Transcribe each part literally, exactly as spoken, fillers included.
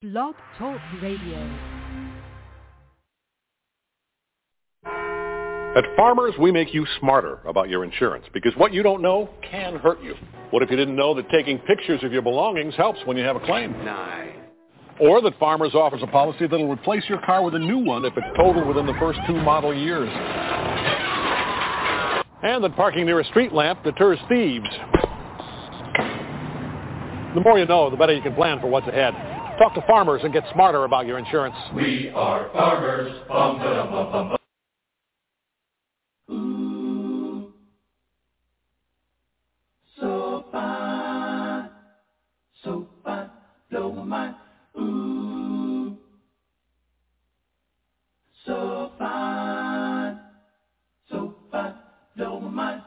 Blog Talk Radio. At Farmers, we make you smarter about your insurance because what you don't know can hurt you. What if you didn't know that taking pictures of your belongings helps when you have a claim? Nine. Or that Farmers offers a policy that'll replace your car with a new one if it's totaled within the first two model years. And that parking near a street lamp deters thieves. The more you know, the better you can plan for what's ahead. Talk to Farmers and get smarter about your insurance. We are Farmers. Bum, ba, bum, bum, bum. Ooh, so fine, so fine, blow my mind. Ooh, so fine, so fine, blow my mind.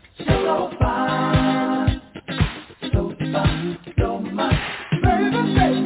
So fine, so fine, so much, baby, baby.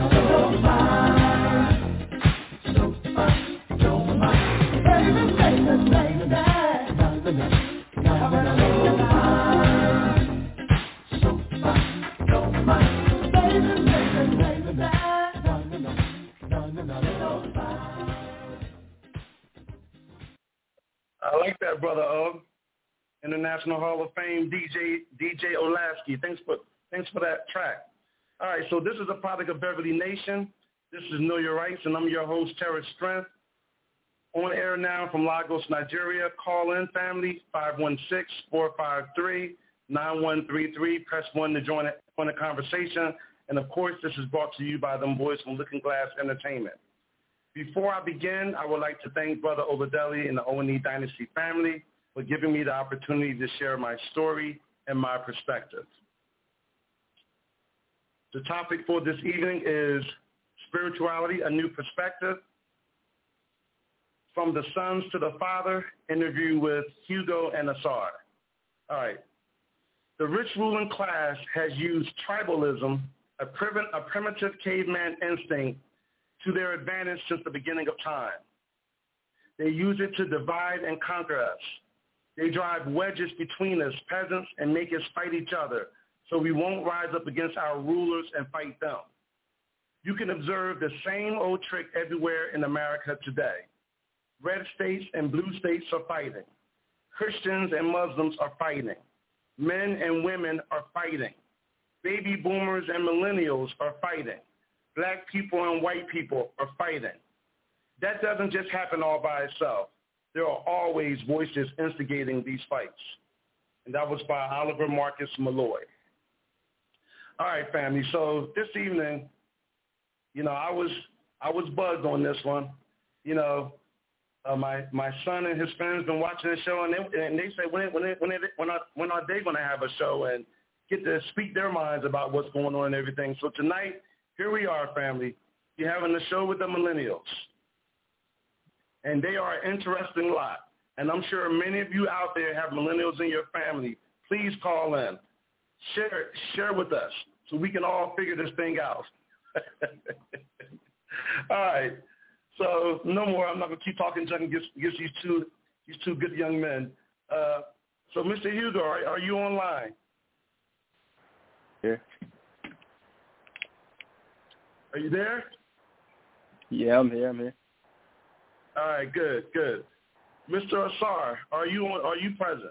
I like that, Brother Og. International Hall of Fame D J D J Olasky. Thanks for thanks for that track. All right, so this is a product of Beverly Nation. This is Know Your Rights, and I'm your host, Terrence Strength. On air now from Lagos, Nigeria. Call in, family, five one six, four five three, nine one three three. Press one to join the conversation. And, of course, this is brought to you by them boys from Looking Glass Entertainment. Before I begin, I would like to thank Brother Obadeli and the O and E Dynasty family for giving me the opportunity to share my story and my perspective. The topic for this evening is Spirituality, A New Perspective. From the Sons to the Father, interview with Hugo and Asar. All right. The rich ruling class has used tribalism, a, prim- a primitive caveman instinct, to their advantage since the beginning of time. They use it to divide and conquer us. They drive wedges between us, peasants, and make us fight each other so we won't rise up against our rulers and fight them. You can observe the same old trick everywhere in America today. Red states and blue states are fighting. Christians and Muslims are fighting. Men and women are fighting. Baby boomers and millennials are fighting. Black people and white people are fighting. That doesn't just happen all by itself. There are always voices instigating these fights. And that was by Oliver Marcus Malloy. All right, family. So this evening, you know, I was I was bugged on this one. You know, uh, my my son and his friends been watching the show, and they and they say when when when when are, when are they going to have a show and get to speak their minds about what's going on and everything. So tonight, here we are, family. You're having a show with the millennials. And they are an interesting lot. And I'm sure many of you out there have millennials in your family. Please call in. Share share with us so we can all figure this thing out. All right. So no more. I'm not going to keep talking junk against, against these two these two good young men. Uh, so, Mister Hugo, are, are you online? Here. Are you there? Yeah, I'm here. I'm here. All right, good, good. Mister Asar, are you on, are you present?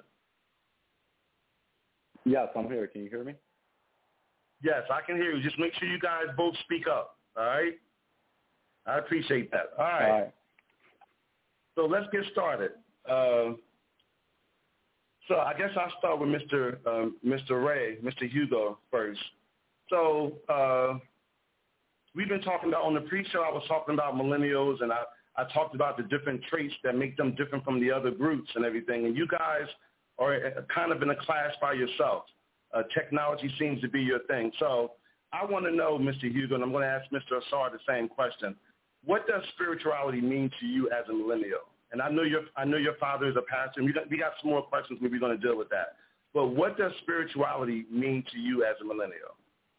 Yes, I'm here. Can you hear me? Yes, I can hear you. Just make sure you guys both speak up, all right? I appreciate that. All right. All right. So let's get started. Uh, so I guess I'll start with Mister Um, Mister Ray, Mister Hugo first. So uh, we've been talking about, on the pre-show, I was talking about millennials, and I, I talked about the different traits that make them different from the other groups and everything. And you guys are kind of in a class by yourself. Uh, technology seems to be your thing. So I want to know, Mister Hugo, and I'm going to ask Mister Asar the same question. What does spirituality mean to you as a millennial? And I know your I know your father is a pastor, and we got, we got some more questions where we're going to deal with that. But what does spirituality mean to you as a millennial?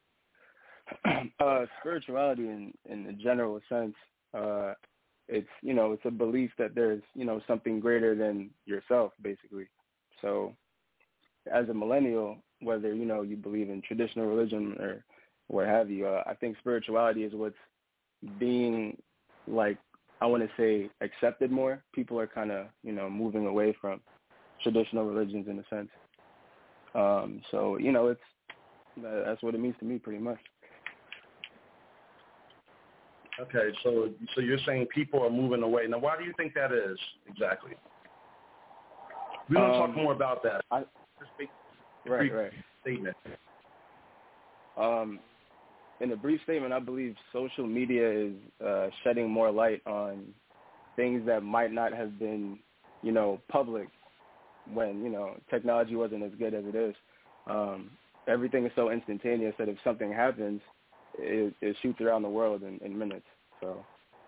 Uh, spirituality in, in the general sense, uh, it's, you know, it's a belief that there's, you know, something greater than yourself, basically. So as a millennial, whether, you know, you believe in traditional religion or what have you, uh, I think spirituality is what's being, like, I want to say, accepted more. People are kind of, you know, moving away from traditional religions in a sense. Um, so, you know, it's that's what it means to me pretty much. Okay, so so you're saying people are moving away. Now, why do you think that is exactly? We don't um, talk more about that. I, Just make a right, brief right. statement. Um, in a brief statement, I believe social media is uh, shedding more light on things that might not have been, you know, public when, you know, technology wasn't as good as it is. Um, everything is so instantaneous that if something happens, it, it shoots around the world in, in minutes. So.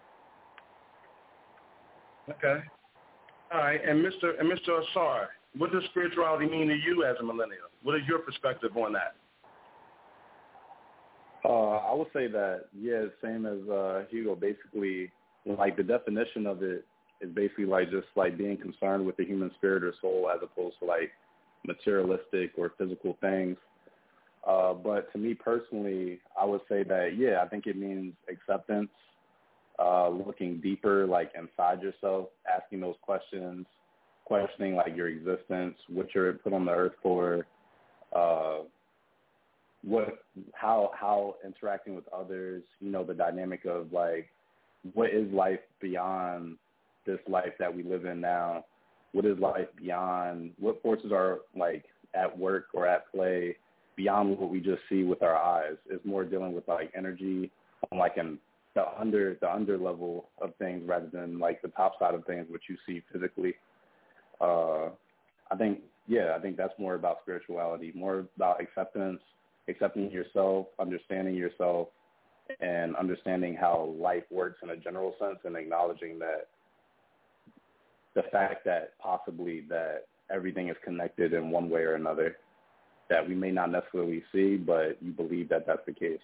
Okay. All right. And Mister and Mister Asar, what does spirituality mean to you as a millennial? What is your perspective on that? Uh, I would say that, yeah, same as uh, Hugo. Basically, like the definition of it is basically like just like being concerned with the human spirit or soul as opposed to like materialistic or physical things. Uh, but to me personally, I would say that, yeah, I think it means acceptance, uh, looking deeper, like inside yourself, asking those questions, questioning like your existence, what you're put on the earth for, uh, what, how, how interacting with others, you know, the dynamic of like, what is life beyond this life that we live in now? What is life beyond, what forces are like at work or at play beyond what we just see with our eyes? Is more dealing with like energy on like an, the under, the under level of things rather than like the top side of things, which you see physically. Uh, I think, yeah, I think that's more about spirituality, more about acceptance, accepting yourself, understanding yourself, and understanding how life works in a general sense, and acknowledging that the fact that possibly that everything is connected in one way or another that we may not necessarily see, but you believe that that's the case.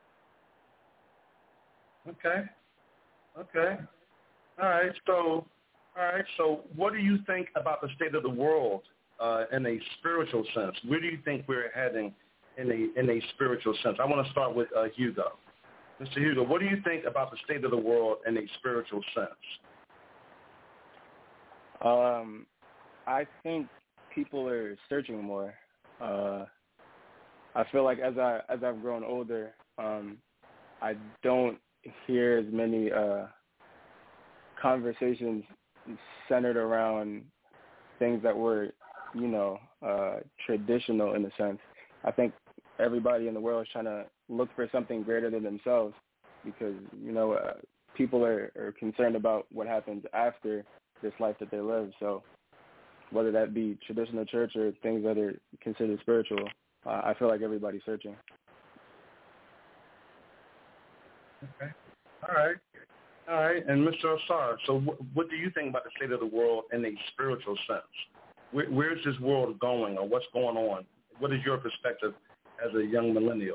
Okay. Okay. All right. So, all right. So what do you think about the state of the world uh, in a spiritual sense? Where do you think we're heading in a in a spiritual sense? I want to start with uh, Hugo. Mister Hugo, what do you think about the state of the world in a spiritual sense? Um, I think people are searching more. Uh, I feel like as I as I've grown older, um, I don't hear as many uh, conversations centered around things that were, you know, uh, traditional in a sense. I think everybody in the world is trying to look for something greater than themselves because, you know, uh, people are, are concerned about what happens after this life that they live. So whether that be traditional church or things that are considered spiritual, uh, I feel like everybody's searching. Okay. All right. All right. And Mister Asar, so w- what do you think about the state of the world in a spiritual sense? Where, where's this world going, or what's going on? What is your perspective as a young millennial?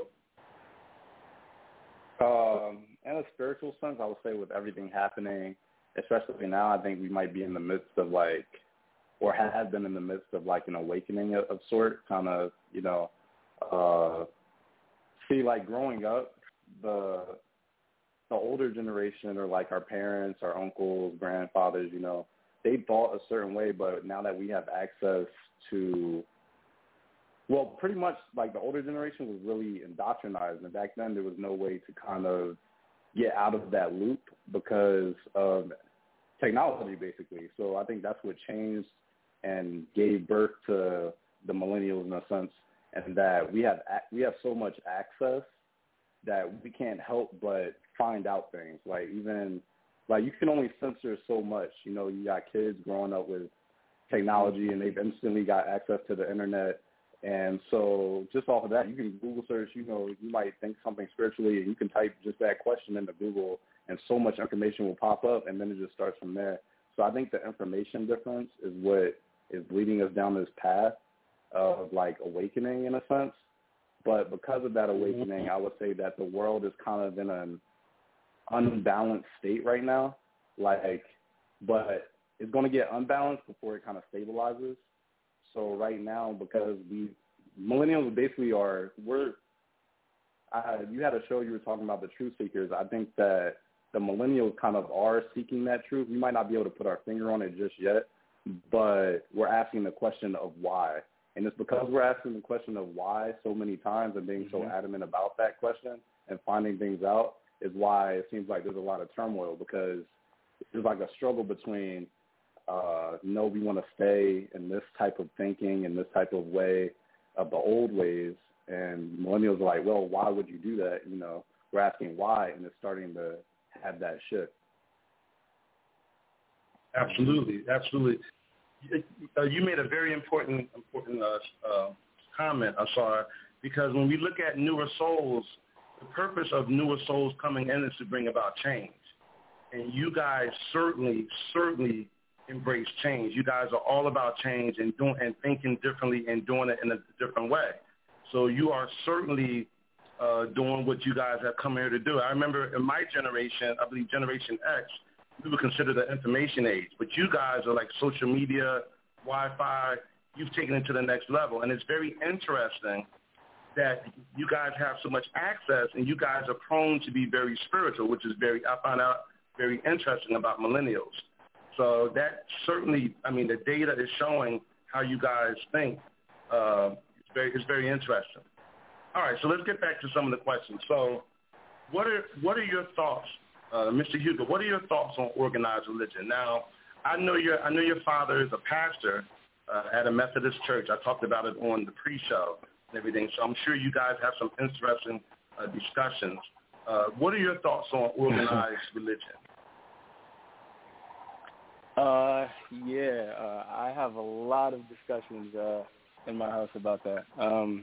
Um, in a spiritual sense, I would say with everything happening, especially now, I think we might be in the midst of like, or have been in the midst of like an awakening of, of sort, kind of, you know, uh, see, like growing up, the the older generation or like our parents, our uncles, grandfathers, you know, they thought a certain way, but now that we have access to, well, pretty much like the older generation was really indoctrinized, and back then there was no way to kind of get out of that loop because of technology, basically. So I think that's what changed and gave birth to the millennials in a sense, and that we have we have so much access that we can't help but find out things. Like even like you can only censor so much. You know, you got kids growing up with technology and they've instantly got access to the internet. And so just off of that, you can Google search, you know, you might think something spiritually and you can type just that question into Google and so much information will pop up and then it just starts from there. So I think the information difference is what is leading us down this path of like awakening in a sense. But because of that awakening, I would say that the world is kind of in an unbalanced state right now. Like, but it's going to get unbalanced before it kind of stabilizes. So right now, because we millennials basically are, we're, uh, you had a show you were talking about the truth seekers. I think that the millennials kind of are seeking that truth. We might not be able to put our finger on it just yet, but we're asking the question of why. And it's because we're asking the question of why so many times and being so adamant about that question and finding things out is why it seems like there's a lot of turmoil, because there's like a struggle between, uh, no, we want to stay in this type of thinking and this type of way of the old ways. And millennials are like, well, why would you do that? You know, we're asking why, and it's starting to have that shift. Absolutely, absolutely. Uh, you made a very important important uh, uh, comment, Asar, because when we look at newer souls, the purpose of newer souls coming in is to bring about change. And you guys certainly, certainly embrace change. You guys are all about change and doing and thinking differently and doing it in a different way. So you are certainly uh, doing what you guys have come here to do. I remember in my generation, I believe Generation X, we would consider the information age. But you guys are like social media, Wi-Fi. You've taken it to the next level. And it's very interesting that you guys have so much access and you guys are prone to be very spiritual, which is very, I find out very interesting about millennials. So that certainly, I mean, the data is showing how you guys think. Uh, it's very, it's very interesting. All right, so let's get back to some of the questions. So what are what are your thoughts, uh, Mister Hugo, what are your thoughts on organized religion? Now, I know your I know your father is a pastor uh, at a Methodist church. I talked about it on the pre-show and everything, so I'm sure you guys have some interesting uh, discussions. Uh, what are your thoughts on organized religion? Uh, yeah, uh, I have a lot of discussions uh, in my house about that. Um,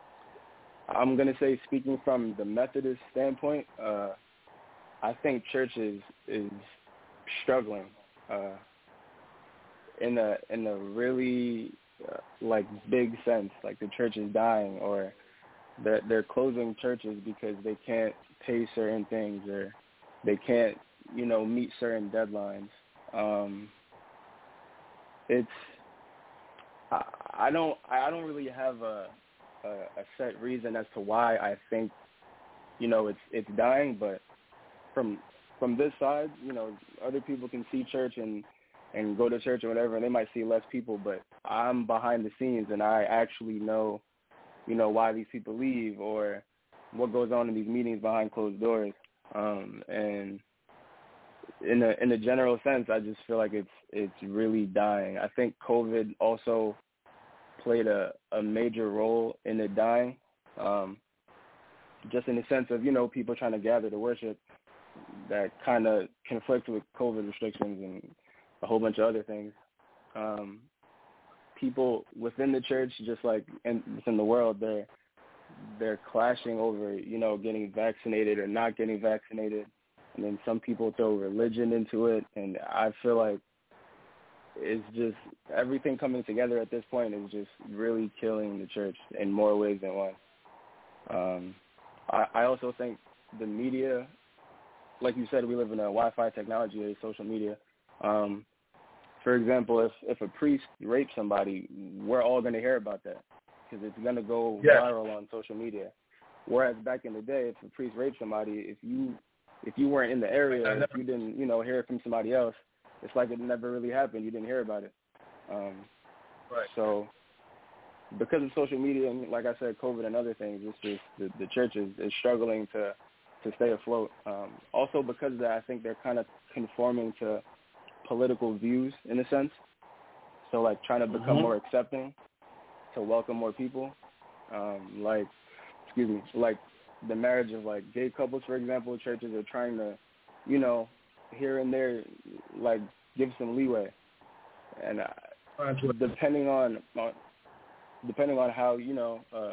I'm going to say, speaking from the Methodist standpoint, uh, I think church is, is struggling uh, in a in a really uh, like big sense. Like the church is dying, or they're, they're closing churches because they can't pay certain things, or they can't, you know, meet certain deadlines. Um, it's I, I don't I don't really have a, a a set reason as to why I think, you know, it's it's dying, but from from this side, you know, other people can see church and and go to church or whatever, and they might see less people, but I'm behind the scenes and I actually know, you know, why these people leave or what goes on in these meetings behind closed doors. Um, and in a in a general sense, I just feel like it's it's really dying. I think COVID also played a, a major role in it dying, um, just in the sense of, you know, people trying to gather to worship that kind of conflict with COVID restrictions and a whole bunch of other things. Um, people within the church, just like in, within the world, they're they're clashing over, you know, getting vaccinated or not getting vaccinated. And then some people throw religion into it, and I feel like it's just everything coming together at this point is just really killing the church in more ways than one. Um, I, I also think the media, like you said, we live in a Wi-Fi technology age, social media. Um, for example, if, if a priest rapes somebody, we're all going to hear about that because it's going to go yes. viral on social media. Whereas back in the day, if a priest raped somebody, if you if you weren't in the area, if you didn't, you know, hear it from somebody else, it's like it never really happened. You didn't hear about it. Um, right. So because of social media and, like I said, COVID and other things, it's just the, the church is, is struggling to, to stay afloat. Um, also because of that, I think they're kind of conforming to political views in a sense. So, like, trying to become mm-hmm. more accepting to welcome more people. Um, like, excuse me, like the marriage of, like, gay couples, for example, churches are trying to, you know, here and there, like, give some leeway. And uh, depending on, on depending on how, you know, uh,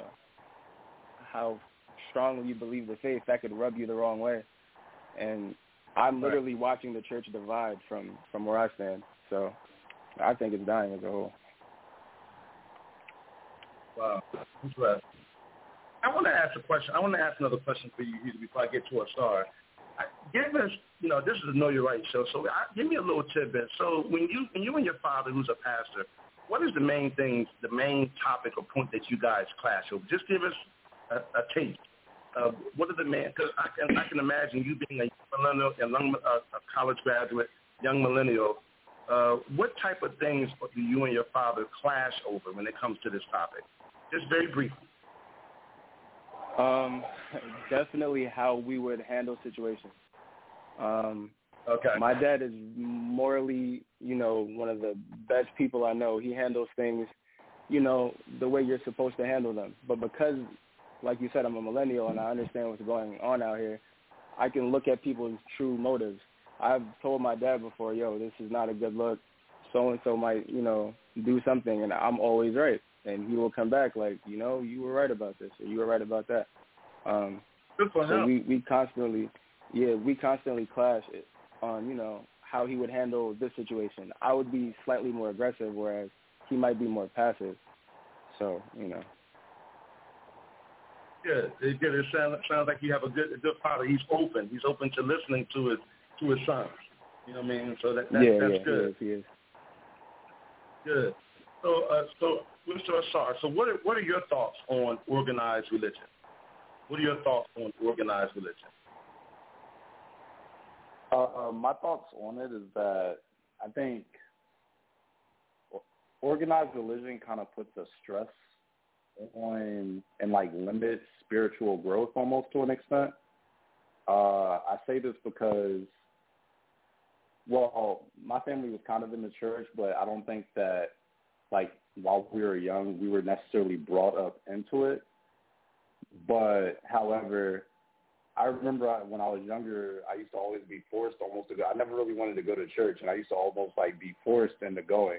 how strongly you believe the faith, that could rub you the wrong way. And I'm literally right. watching the church divide from, from where I stand. So I think it's dying as a whole. Wow. Interesting. I want to ask a question. I want to ask another question for you before I get to a star. Give us, you know, this is a Know Your Right show, so I, give me a little tidbit. So when you, when you and your father, who's a pastor, what is the main things, the main topic or point that you guys clash over? Just give us a, a taste. Uh, what are the main? Because I can, I can imagine you being a millennial, a, young, a, a college graduate, young millennial. Uh, what type of things do you and your father clash over when it comes to this topic? Just very briefly. Um, definitely how we would handle situations. Um, okay. My dad is morally, you know, one of the best people I know. He handles things, you know, the way you're supposed to handle them. But because, like you said, I'm a millennial and I understand what's going on out here, I can look at people's true motives. I've told my dad before, yo, this is not a good look. So-and-so might, you know, do something, and I'm always right. And he will come back like, you know, you were right about this, or you were right about that. Um, Good for so him. we, we constantly, yeah, we constantly clash on, you know, how he would handle this situation. I would be slightly more aggressive, whereas he might be more passive. So, you know. Good. It's good. It sounds, sounds like you have a good a good father. He's open. He's open to listening to his to his sons. You know what I mean? So that, that yeah, that's yeah, good. He is, he is. Good. So, uh, so Mister Ausar, so what are, what are your thoughts on organized religion? What are your thoughts on organized religion? Uh, my thoughts on it is that I think organized religion kind of puts a stress on and like limits spiritual growth almost to an extent. Uh, I say this because, well, my family was kind of in the church, but I don't think that, like, while we were young, we were necessarily brought up into it. But, however, I remember when I was younger, I used to always be forced almost to go. I never really wanted to go to church, and I used to almost, like, be forced into going.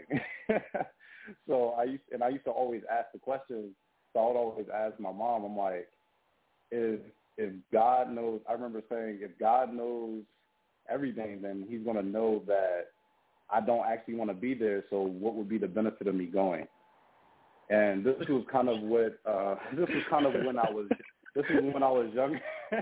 so I used, and I used to always ask the question. So I would always ask my mom, I'm like, if if God knows, I remember saying, if God knows everything, then he's going to know that I don't actually want to be there, so what would be the benefit of me going? And this was kind of what, uh, this was kind of when I was, this was when I was young.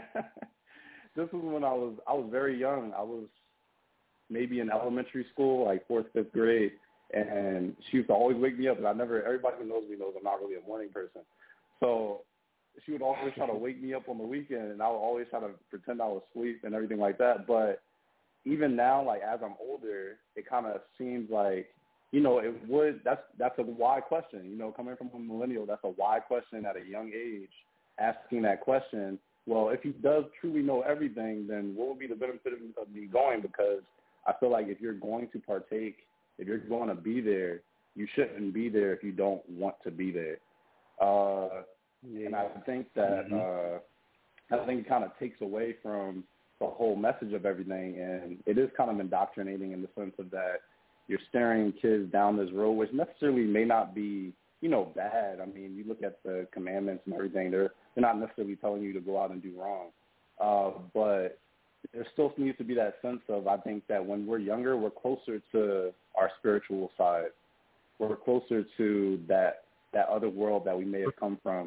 This was when I was, I was very young. I was maybe in elementary school, like fourth, fifth grade, and she used to always wake me up, and I never, everybody who knows me knows I'm not really a morning person. So she would always try to wake me up on the weekend, and I would always try to pretend I was asleep and everything like that. But even now, like as I'm older, it kind of seems like, you know, it would, that's that's a why question. You know, coming from a millennial, that's a why question at a young age, asking that question. Well, if he does truly know everything, then what would be the benefit of me going? Because I feel like if you're going to partake, if you're going to be there, you shouldn't be there if you don't want to be there. Uh, yeah. And I think that mm-hmm. uh, I think it kind of takes away from the whole message of everything, and it is kind of indoctrinating in the sense of that you're staring kids down this road, which necessarily may not be, you know, bad. I mean, you look at the commandments and everything; they're they're not necessarily telling you to go out and do wrong, uh, but there still needs to be that sense of, I think that when we're younger, we're closer to our spiritual side. We're closer to that that other world that we may have come from.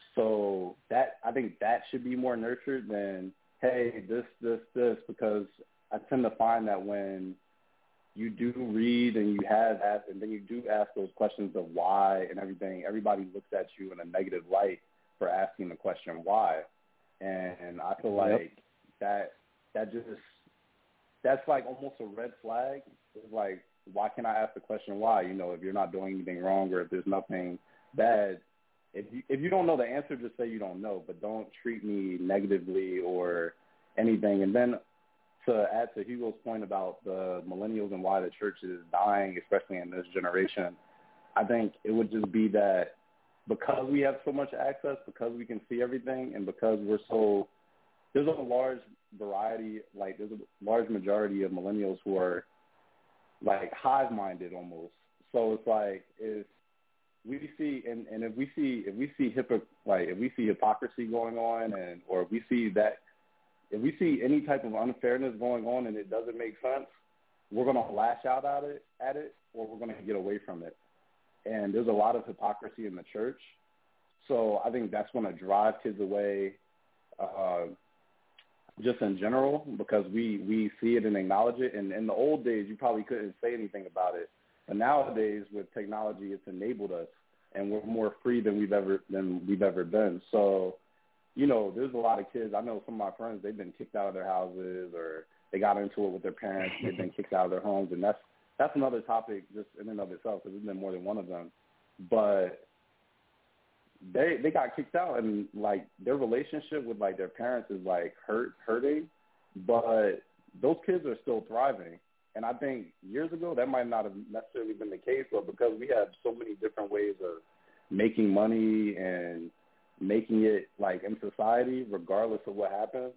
So that, I think that should be more nurtured than, hey, this, this, this, because I tend to find that when you do read and you have asked, and then you do ask those questions of why and everything, everybody looks at you in a negative light for asking the question why. And I feel like yep. that that just, that's like almost a red flag. It's like, why can't I ask the question why? You know, if you're not doing anything wrong or if there's nothing bad, if you, if you don't know the answer, just say you don't know, but don't treat me negatively or anything. And then to add to Hugo's point about the millennials and why the church is dying, especially in this generation, I think it would just be that because we have so much access, because we can see everything, and because we're so, there's a large variety, like there's a large majority of millennials who are like hive-minded almost. So it's like if we see, and, and if we see, if we see hypocr- like if we see hypocrisy going on, and or if we see that, if we see any type of unfairness going on and it doesn't make sense, we're going to lash out at it, at it, or we're going to get away from it. And there's a lot of hypocrisy in the church, so I think that's going to drive kids away. Uh, just in general, because we, we see it and acknowledge it. And in the old days, you probably couldn't say anything about it. But nowadays, with technology, it's enabled us, and we're more free than we've ever than we've ever been. So, you know, there's a lot of kids. I know some of my friends, they've been kicked out of their houses, or they got into it with their parents. They've been kicked out of their homes, and that's that's another topic just in and of itself, because there's been more than one of them. But they they got kicked out, and like their relationship with like their parents is like hurt hurting, but those kids are still thriving. And I think years ago that might not have necessarily been the case, but because we have so many different ways of making money and making it like in society, regardless of what happens,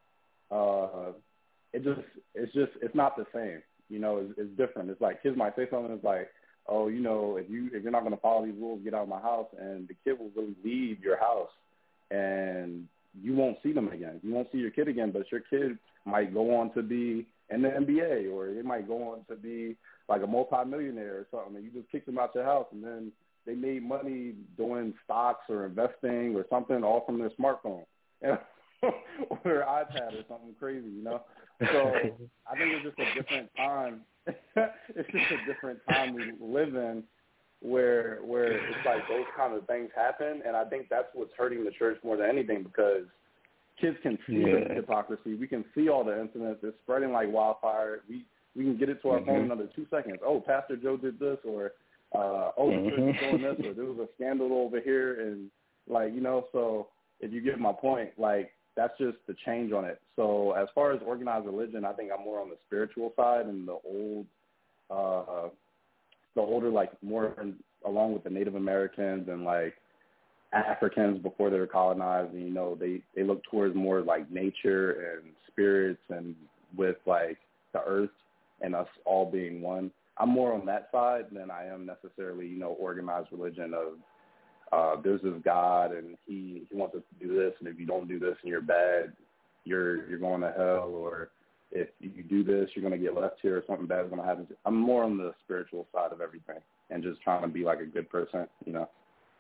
uh, it just it's just it's not the same. You know, it's, it's different. It's like kids might say something that's like, oh, you know, if you if you're not going to follow these rules, get out of my house, and the kid will really leave your house, and you won't see them again. You won't see your kid again, but your kid might go on to be in the N B A, or it might go on to be like a multimillionaire or something, and you just kick them out your house, and then they made money doing stocks or investing or something, all from their smartphone or their iPad or something crazy, you know. So I think it's just a different time. It's just a different time we live in, where where it's like those kind of things happen, and I think that's what's hurting the church more than anything, because kids can see yeah. the hypocrisy. We can see all the incidents. It's spreading like wildfire. We we can get it to our mm-hmm. phone in under two seconds. Oh, Pastor Joe did this, or uh, oh, the church is doing this, or there was a scandal over here, and like, you know. So if you get my point, like, that's just the change on it. So as far as organized religion, I think I'm more on the spiritual side, and the old, uh, the older, like more in, along with the Native Americans and like Africans before they were colonized, and, you know, they, they look towards more like nature and spirits and with like the earth and us all being one. I'm more on that side than I am necessarily, you know, organized religion of uh, there's this God and he, he wants us to do this, and if you don't do this and you're bad, you're you're going to hell, or if you do this, you're going to get left here, or something bad is going to happen. I'm more on the spiritual side of everything and just trying to be like a good person, you know.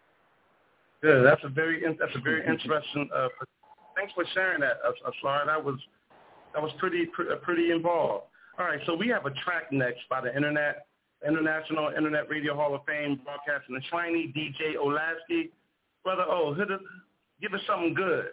Good. That's a very that's a very interesting. Uh, thanks for sharing that, Asar. That was that was pretty pretty involved. All right, so we have a track next by the Internet International Internet Radio Hall of Fame broadcasting the Shiny D J Olasky. Brother O, hit it, give us something good.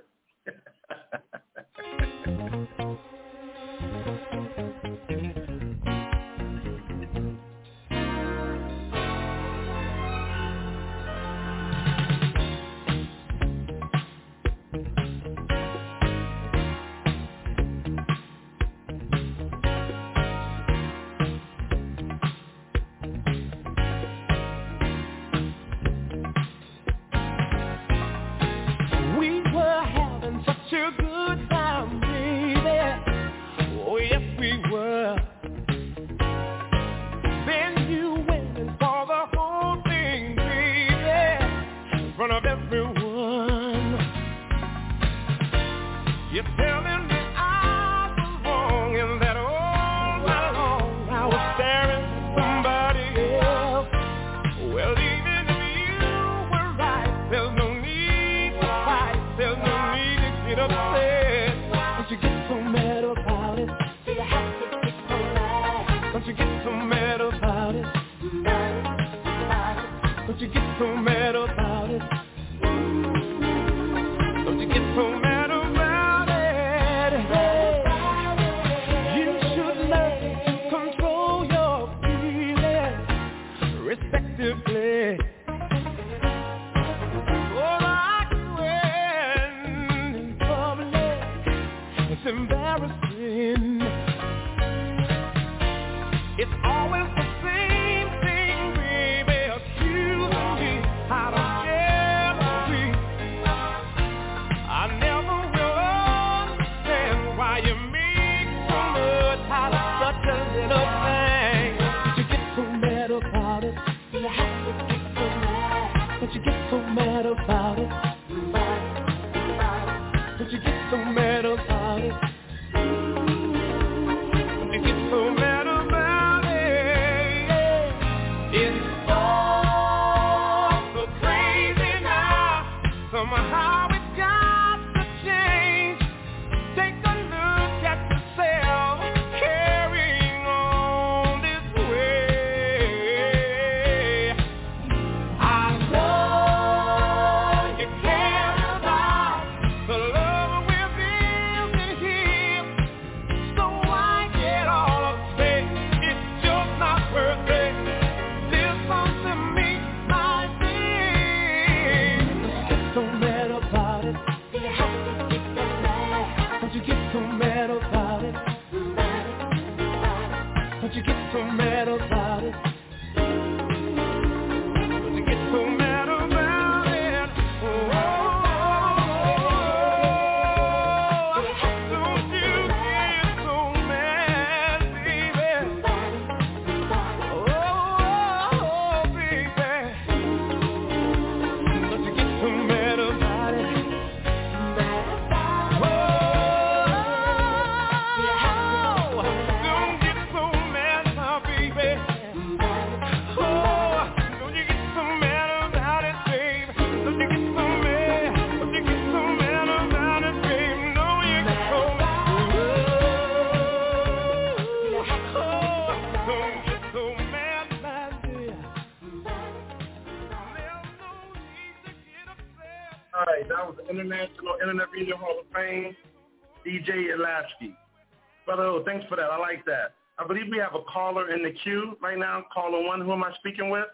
I'll be now with the International Internet Radio Hall of Fame, D J Elasky. Brother O, thanks for that. I like that. I believe we have a caller in the queue right now. Caller one, who am I speaking with?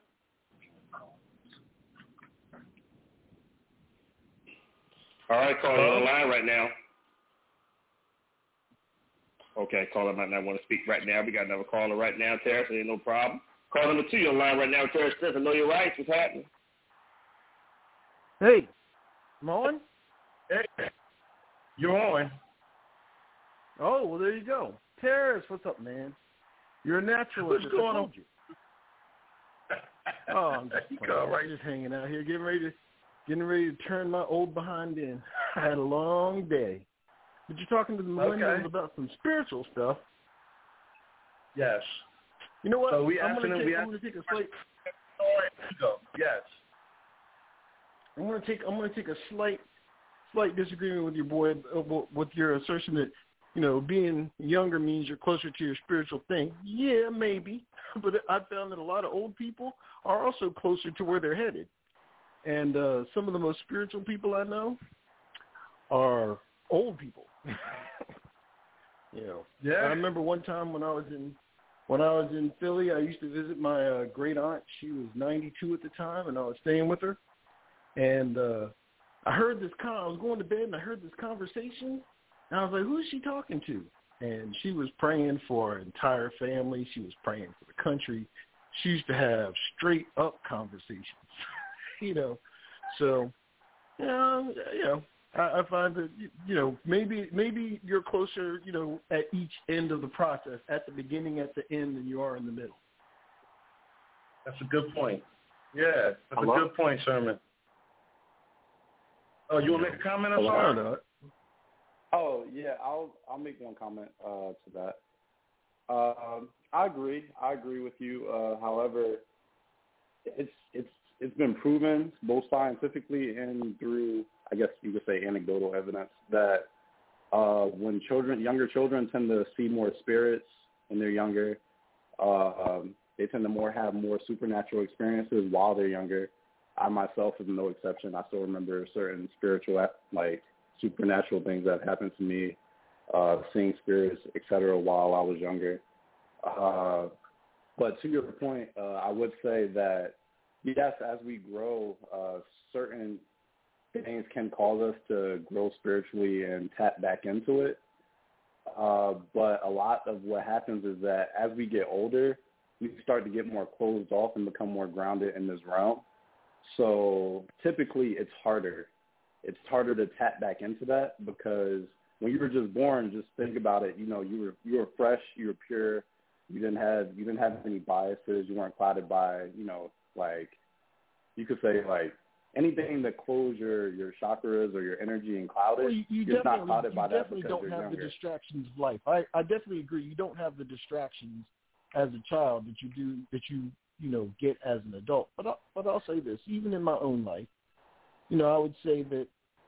All right, caller on the line right now. Okay, caller might not want to speak right now. We got another caller right now, Terrence, so ain't no problem. Call number two, you're on the line right now, Terrence Smith. I know your rights. What's happening? Hey, I'm on? Hey, you're on. Oh, well, there you go. Terrence, what's up, man? You're a naturalist. What's going on? You. Oh, I'm just, go, right? just hanging out here, getting ready to getting ready to turn my old behind in. I had a long day. But you're talking to the millennials Okay. about some spiritual stuff. Yes. You know what? So we I'm asking going him, we to take a slight. Ego. Yes. I'm going to take. I'm going to take a slight, slight disagreement with your boy, uh, with your assertion that, you know, being younger means you're closer to your spiritual thing. Yeah, maybe. But I found that a lot of old people are also closer to where they're headed. And uh, some of the most spiritual people I know are old people. You know. Yeah. I remember one time when I was in when I was in Philly, I used to visit my uh, great aunt. She was ninety-two at the time, and I was staying with her. And uh, I heard this con- I was going to bed, and I heard this conversation. And I was like, who is she talking to? And she was praying for her entire family. She was praying for the country. She used to have straight up conversations, you know. So, you know, you know, I, I find that, you know, maybe maybe you're closer, you know, at each end of the process, at the beginning, at the end, than you are in the middle. That's a good point. Yeah, that's Hello? a good point, Sherman. Oh, you want to make a comment or I don't something? know. Oh yeah, I'll I'll make one comment uh, to that. Um, I agree. I agree with you. Uh, however, it's it's it's been proven both scientifically and through, I guess you could say, anecdotal evidence that uh, when children, younger children, tend to see more spirits when they're younger. Uh, um, they tend to more have more supernatural experiences while they're younger. I myself is no exception. I still remember certain spiritual, like supernatural things that happened to me, uh, seeing spirits, et cetera, while I was younger. Uh, but to your point, uh, I would say that, yes, as we grow, uh, certain things can cause us to grow spiritually and tap back into it. Uh, but a lot of what happens is that as we get older, we start to get more closed off and become more grounded in this realm. So typically it's harder. It's harder to tap back into that because when you were just born, just think about it. You know, you were you were fresh, you were pure. You didn't have you didn't have any biases. You weren't clouded by, you know, like you could say like anything that closed your, your chakras or your energy and clouded. Well, you, you you're not definitely, clouded you by that definitely because don't you're have younger. the distractions of life. I, I definitely agree. You don't have the distractions as a child that you do that you you know get as an adult. But I, but I'll say this: even in my own life, you know, I would say that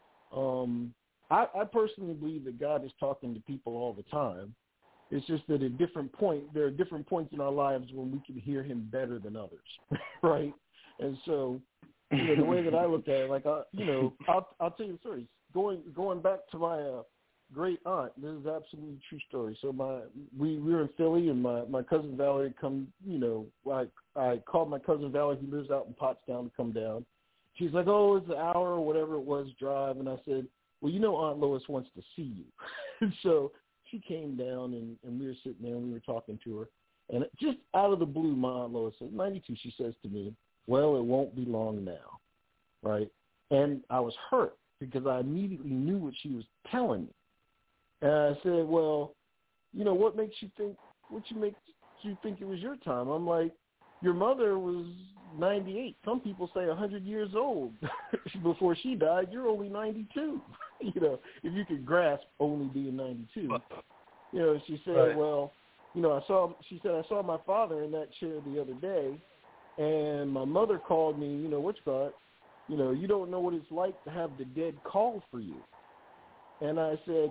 um, I, I personally believe that God is talking to people all the time. It's just that at different point, there are different points in our lives when we can hear Him better than others, right? And so, you know, the way that I look at it, like, I, you know, I'll, I'll tell you the story. Going going back to my uh, great aunt, this is absolutely a true story. So my we, we were in Philly, and my, my cousin Valerie come, you know, I I called my cousin Valerie, who lives out in Pottstown, to come down. She's like, oh, it's an hour or whatever it was drive, and I said, well, you know, Aunt Lois wants to see you. And so she came down, and, and we were sitting there, and we were talking to her. And just out of the blue, my Aunt Lois said, ninety-two, she says to me, well, it won't be long now, right? And I was hurt because I immediately knew what she was telling me. And I said, well, you know, what makes you think, what you makes you think it was your time? I'm like, your mother was ninety-eight. Some people say one hundred years old before she died. You're only ninety-two. You know, if you could grasp only being ninety-two. You know, she said, right. well, you know, I saw, she said, I saw my father in that chair the other day, and my mother called me, you know, what's God, you know, you don't know what it's like to have the dead call for you. And I said,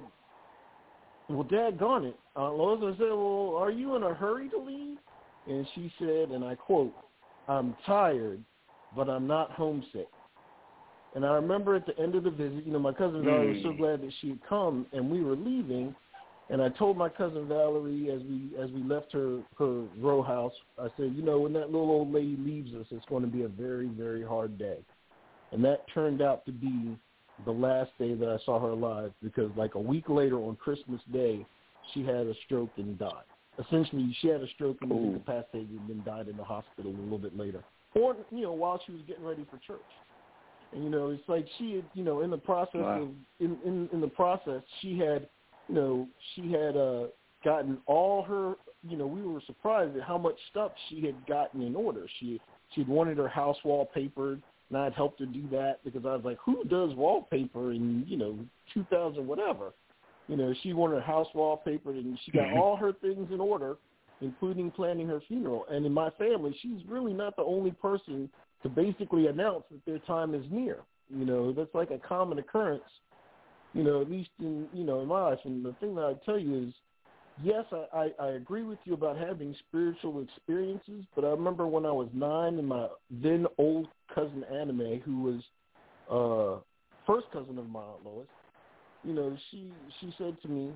well, daggone it, Aunt Lois. I said, well, are you in a hurry to leave? And she said, and I quote, I'm tired, but I'm not homesick. And I remember at the end of the visit, you know, my cousin Valerie was so glad that she had come, and we were leaving. And I told my cousin Valerie as we as we left her, her row house, I said, you know, when that little old lady leaves us, it's going to be a very, very hard day. And that turned out to be the last day that I saw her alive, because like a week later on Christmas Day, she had a stroke and died. Essentially, she had a stroke and was incapacitated and then died in the hospital a little bit later. Or, you know, while she was getting ready for church. And, you know, it's like she had, you know, in the process wow. of, in, in, in the process, she had, you know, she had uh, gotten all her, you know, we were surprised at how much stuff she had gotten in order. She she had wanted her house wallpapered, and I had helped her do that because I was like, who does wallpaper in, you know, two thousand whatever? You know, she wanted her house wallpapered, and she got all her things in order, including planning her funeral. And in my family, she's really not the only person to basically announce that their time is near. You know, that's like a common occurrence, you know, at least in, you know, in my life. And the thing that I tell you is, yes, I, I, I agree with you about having spiritual experiences, but I remember when I was nine and my then old cousin Anime, who was uh, first cousin of my Aunt Lois, you know, she, she said to me,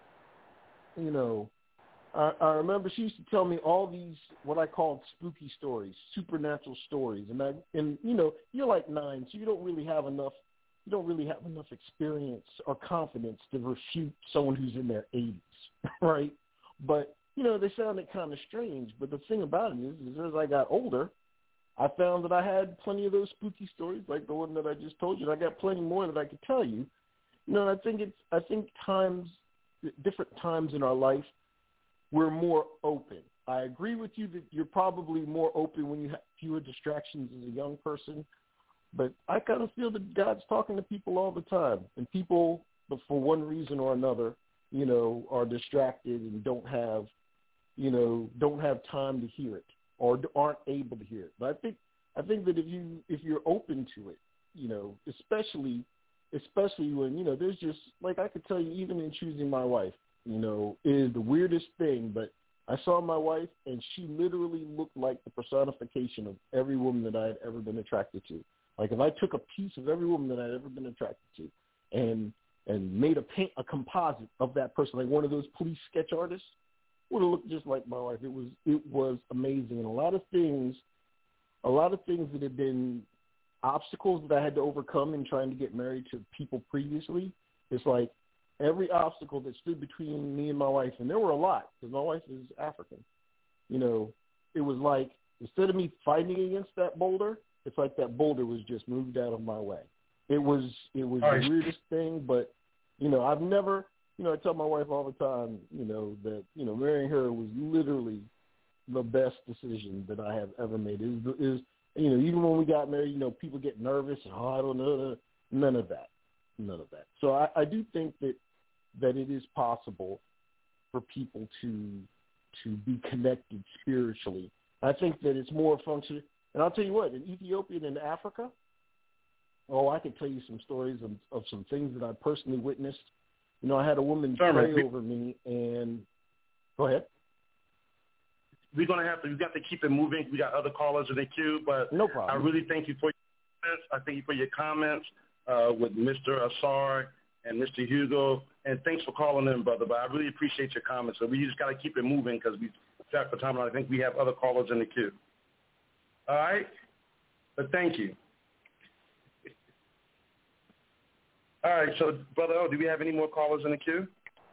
you know, I, I remember she used to tell me all these what I called spooky stories, supernatural stories, and I, and you know, you're like nine, so you don't really have enough, you don't really have enough experience or confidence to refute someone who's in their eighties, right? But you know, they sounded kind of strange. But the thing about it is, is as I got older, I found that I had plenty of those spooky stories, like the one that I just told you. And I got plenty more that I could tell you. You know, I think it's, I think times, different times in our life, we're more open. I agree with you that you're probably more open when you have fewer distractions as a young person, but I kind of feel that God's talking to people all the time, and people, for one reason or another, you know, are distracted and don't have, you know, don't have time to hear it or aren't able to hear it. But I think, I think that if you, if you're open to it, you know, especially, especially when, you know, there's just, like I could tell you, even in choosing my wife, you know, is the weirdest thing, but I saw my wife, and she literally looked like the personification of every woman that I had ever been attracted to. Like if I took a piece of every woman that I had ever been attracted to and and made a paint, a composite of that person, like one of those police sketch artists, would have looked just like my wife. It was it was amazing. And a lot of things, a lot of things that had been obstacles that I had to overcome in trying to get married to people previously, it's like, every obstacle that stood between me and my wife, and there were a lot, because my wife is African, you know, it was like, instead of me fighting against that boulder, it's like that boulder was just moved out of my way. It was it was the weirdest thing, but, you know, I've never, you know, I tell my wife all the time, you know, that, you know, marrying her was literally the best decision that I have ever made. It is, is you know, even when we got married, you know, people get nervous, and, oh, I don't know, none of that, none of that. So I, I do think that, that it is possible for people to to be connected spiritually. I think that it's more functional. And I'll tell you what, in Ethiopia and in Africa, oh, I could tell you some stories of, of some things that I personally witnessed. You know, I had a woman pray over me, and go ahead. We're going to have to, we've got to keep it moving. We got other callers in the queue, but no problem. I really thank you for your comments. I thank you for your comments uh, with Mister Asar and Mister Hugo, and thanks for calling in, brother. But I really appreciate your comments. So we just got to keep it moving because we got for time, and I think we have other callers in the queue. All right? But thank you. All right, so, Brother O, do we have any more callers in the queue?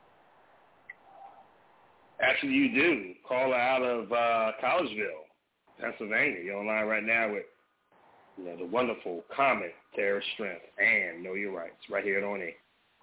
Actually, you do. Caller out of uh, Collegeville, Pennsylvania. You're online right now with, you know, the wonderful comic Terror Strength and Know Your Rights right here at On Air.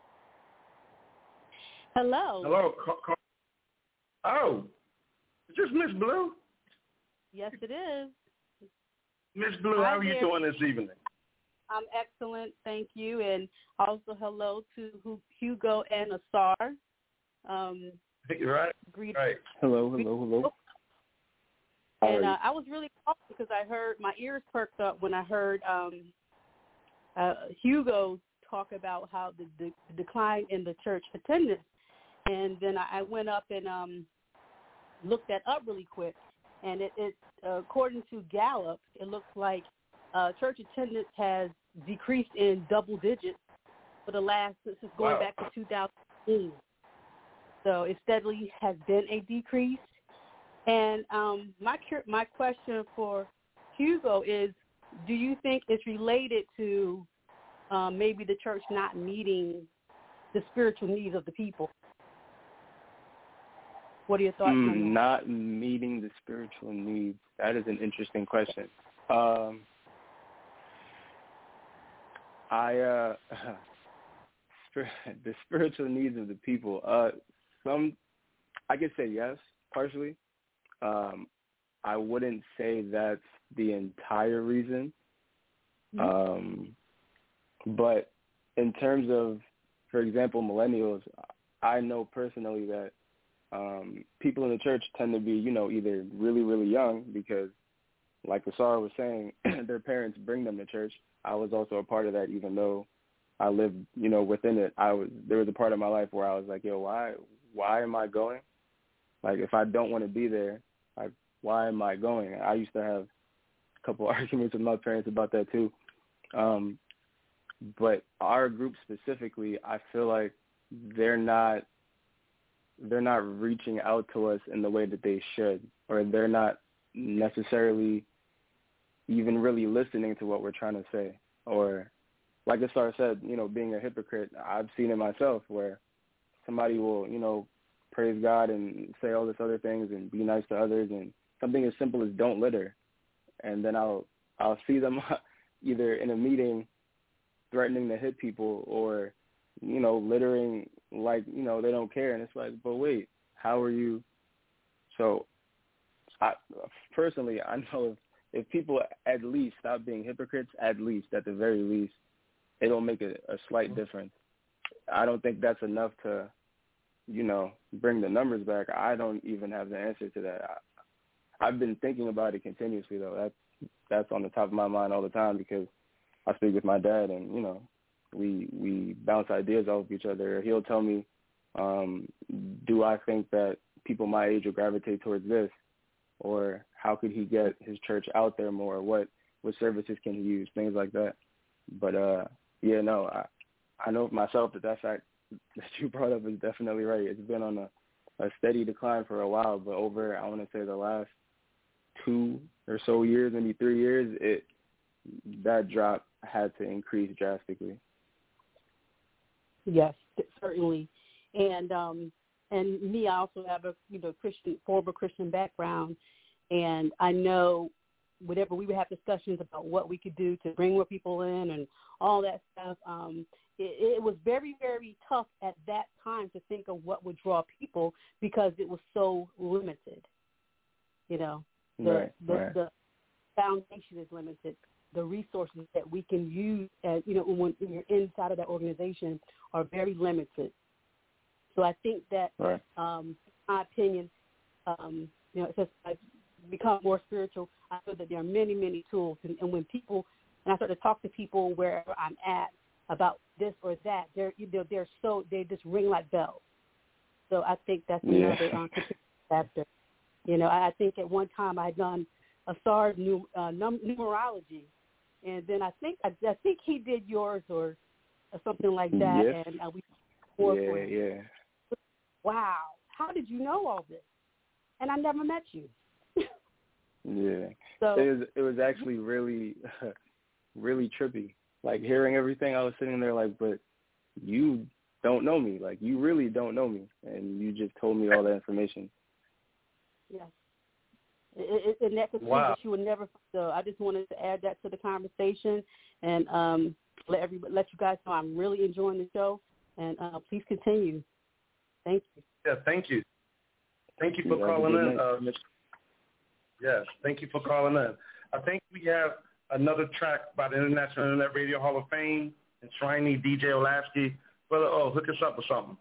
Hello. Hello. Call, call. Oh, is this Miss Blue? Yes, it is. Miss Blue, Hi how are you there. doing this evening? I'm excellent, thank you. And also hello to Hugo and Asar. Um, right. Greet- right. Hello, hello, hello. And uh, I was really calling because I heard, my ears perked up when I heard um, uh, Hugo talk about how the, the decline in the church attendance. And then I went up and um, looked that up really quick. And it, it uh, according to Gallup, it looks like uh, church attendance has decreased in double digits for the last, this is going Wow. back to two thousand eighteen. So it steadily has been a decrease. And um, my my question for Hugo is, do you think it's related to um, maybe the church not meeting the spiritual needs of the people? What are your thoughts mm, on that? Not meeting the spiritual needs. That is an interesting question. Um, I uh, the spiritual needs of the people. Uh, some, I could say yes, partially. Um, I wouldn't say that's the entire reason. Mm-hmm. Um, but in terms of, for example, millennials, I know personally that um, people in the church tend to be, you know, either really, really young because, like Asar was saying, their parents bring them to church. I was also a part of that, even though I lived, you know, within it. I was there was a part of my life where I was like, yo, why, why am I going? Like, if I don't want to be there, like, why am I going? I used to have a couple arguments with my parents about that too. Um, but our group specifically, I feel like they're not they're not reaching out to us in the way that they should, or they're not necessarily even really listening to what we're trying to say. Or like Asar said, you know, being a hypocrite, I've seen it myself where somebody will, you know, praise God and say all this other things and be nice to others, and something as simple as don't litter. And then I'll I'll see them either in a meeting threatening to hit people or, you know, littering like, you know, they don't care. And it's like, but wait, how are you? So I personally, I know if, if people at least stop being hypocrites, at least, at the very least, it'll make a, a slight difference. I don't think that's enough to, you know, bring the numbers back. I don't even have the answer to that. I, I've been thinking about it continuously, though. That's that's on the top of my mind all the time because I speak with my dad, and you know, we we bounce ideas off of each other. He'll tell me, um, do I think that people my age will gravitate towards this, or how could he get his church out there more? What what services can he use? Things like that. But uh, yeah, no, I I know for myself that that fact that you brought up is definitely right. It's been on a, a steady decline for a while, but over I want to say the last two or so years, maybe three years, it that drop had to increase drastically. Yes, certainly, and um, and me, I also have a you know Christian former Christian background, and I know whenever we would have discussions about what we could do to bring more people in and all that stuff, um, it, it was very very tough at that time to think of what would draw people because it was so limited. You know, the right, the, right. the foundation is limited. The resources that we can use, as, you know, when, when you're inside of that organization are very limited. So I think that, right. um, in my opinion, um, you know, it says I become more spiritual. I feel that there are many, many tools. And, and when people, and I start to talk to people wherever I'm at about this or that, they're, they're, they're so, they just ring like bells. So I think that's yeah. another um, factor. You know, I, I think at one time I had done a S A R nu, uh, num- numerology. And then I think I, I think he did yours or, or something like that. Yes. And uh, we yeah, yeah. Wow, how did you know all this? And I never met you. yeah. So it was it was actually really, really trippy. Like hearing everything, I was sitting there like, but you don't know me. Like you really don't know me, and you just told me all that information. Yes. It, it, and that's a thing wow. that you would never. So I just wanted to add that to the conversation and um, let everybody, let you guys know I'm really enjoying the show. And uh, please continue. Thank you. Yeah, thank you. Thank you for yeah, calling in. Uh, yes, thank you for calling in. I think we have another track by the International Internet Radio Hall of Fame and Shriney D J Olasky. Brother, oh, hook us up with something.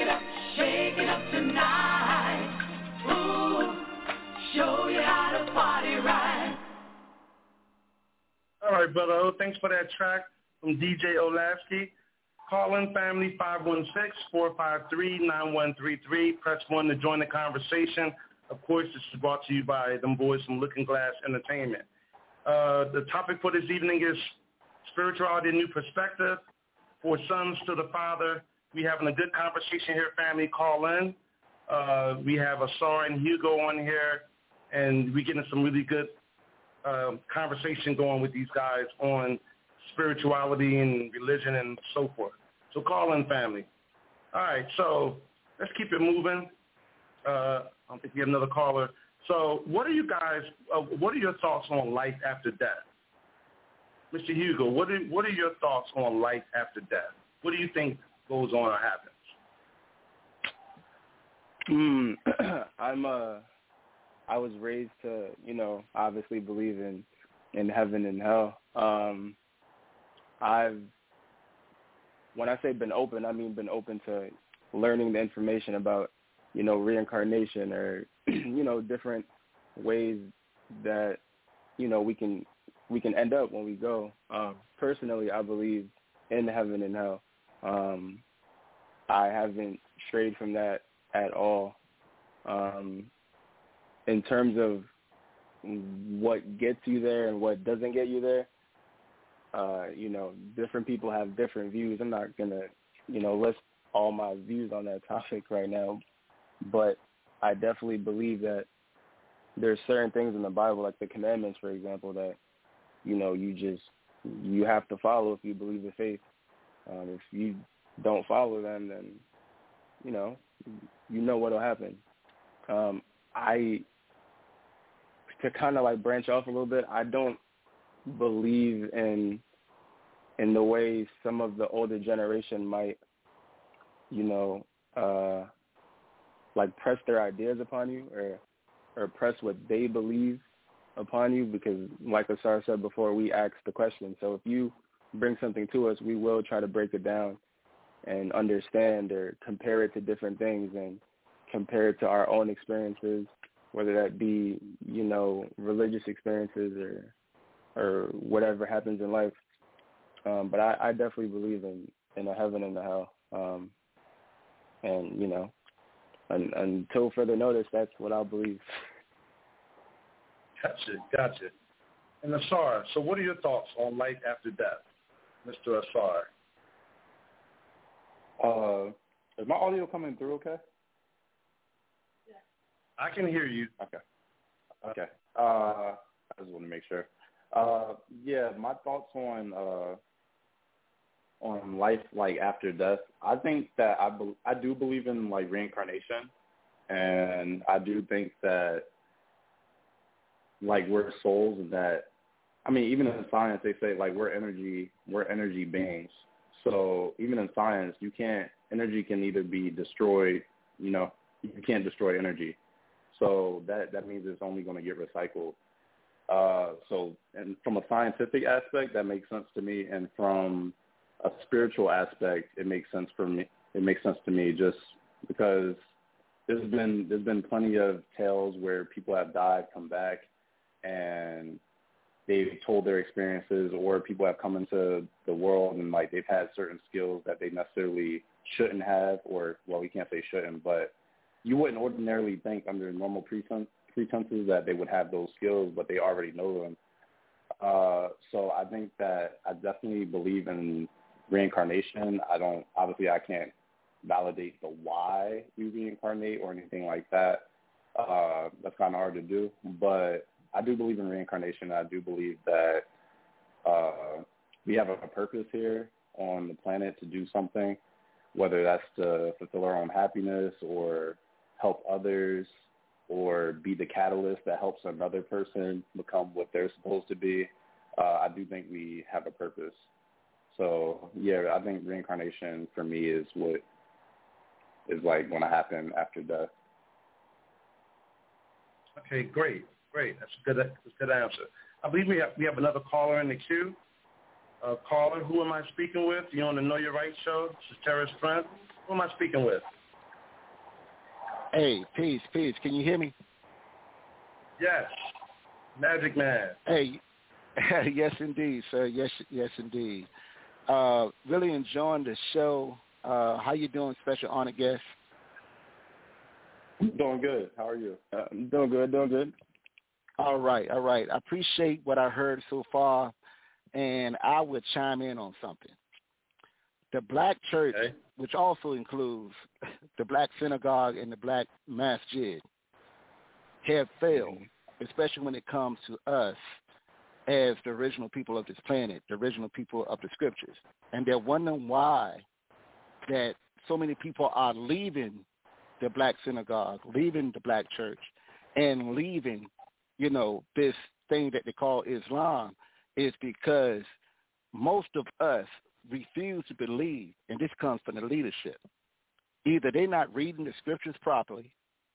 it up, shake it up tonight. Ooh, show you how to party right. All right, brother O, thanks for that track from D J Olasky. Call in family five one six, four five three, nine one three three. Press one to join the conversation. Of course, this is brought to you by them boys from Looking Glass Entertainment. Uh, the topic for this evening is spirituality, new perspective. For sons to the father, we having a good conversation here, family. Call in. Uh, we have Asar and Hugo on here, and we're getting some really good um, conversation going with these guys on spirituality and religion and so forth. So call in, family. All right, so let's keep it moving. Uh, I don't think we have another caller. So what are you guys, uh, what are your thoughts on life after death? Mister Hugo, what are, what are your thoughts on life after death? What do you think goes on or happens? Mm, I'm uh, I was raised to, you know, obviously believe in, in heaven and hell. Um, I've, when I say been open, I mean been open to learning the information about, you know, reincarnation or, you know, different ways that, you know, we can we can end up when we go. Um, personally, I believe in heaven and hell. Um, I haven't strayed from that at all. Um, in terms of what gets you there and what doesn't get you there, uh, you know, different people have different views. I'm not going to, you know, list all my views on that topic right now, but I definitely believe that there's certain things in the Bible, like the commandments, for example, that, you know, you just, you have to follow if you believe the faith. Um, if you don't follow them, then, you know, you know what will happen. Um, I, to kind of like branch off a little bit, I don't believe in in the way some of the older generation might, you know, uh, like press their ideas upon you or or press what they believe upon you, because like Asar said before, we ask the question. So if you bring something to us, we will try to break it down and understand or compare it to different things and compare it to our own experiences, whether that be, you know, religious experiences or or whatever happens in life. Um, but I, I definitely believe in, in a heaven and a hell. Um, and, you know, un, until further notice, that's what I believe. Gotcha, gotcha. And Asar, so what are your thoughts on life after death, Mister Asar? Uh, is my audio coming through okay? I can hear you. Okay. Okay. Uh, I just want to make sure. Uh, yeah, my thoughts on uh, on life like after death. I think that I be- I do believe in like reincarnation, and I do think that like we're souls, and that I mean even in science they say like we're energy we're energy beings. So even in science, you can't energy can either be destroyed, you know, you can't destroy energy. So that that means it's only going to get recycled. Uh, so and from a scientific aspect, that makes sense to me, and from a spiritual aspect, it makes sense for me. It makes sense to me just because there's been there's been plenty of tales where people have died, come back, and they've told their experiences, or people have come into the world and like they've had certain skills that they necessarily shouldn't have, or well, we can't say shouldn't, but you wouldn't ordinarily think under normal pretense, pretenses that they would have those skills, but they already know them. Uh, so I think that I definitely believe in reincarnation. I don't, obviously I can't validate the why we reincarnate or anything like that. Uh, that's kind of hard to do, but I do believe in reincarnation. I do believe that uh, we have a purpose here on the planet to do something, whether that's to fulfill our own happiness or help others, or be the catalyst that helps another person become what they're supposed to be. Uh, I do think we have a purpose. So, yeah, I think reincarnation for me is what is like going to happen after death. Okay, great, great. That's a good, that's a good answer. I believe we have, we have another caller in the queue. Uh, caller, who am I speaking with? You're on the Know Your Rights show. This is Terrence Trent. Who am I speaking with? Hey, peace, peace. Can you hear me? Yes. Magic Man. Hey, yes, indeed, sir. Yes, yes, indeed. Uh, really enjoying the show. Uh, how you doing, special honored guest? Doing good. How are you? Uh, doing good, doing good. All right, all right. I appreciate what I heard so far, and I would chime in on something. The black church, okay, which also includes the black synagogue and the black masjid, have failed, especially when it comes to us as the original people of this planet, the original people of the scriptures. And they're wondering why that so many people are leaving the black synagogue, leaving the black church, and leaving, you know, this thing that they call Islam, is because most of us refuse to believe, and this comes from the leadership. Either they're not reading the scriptures properly,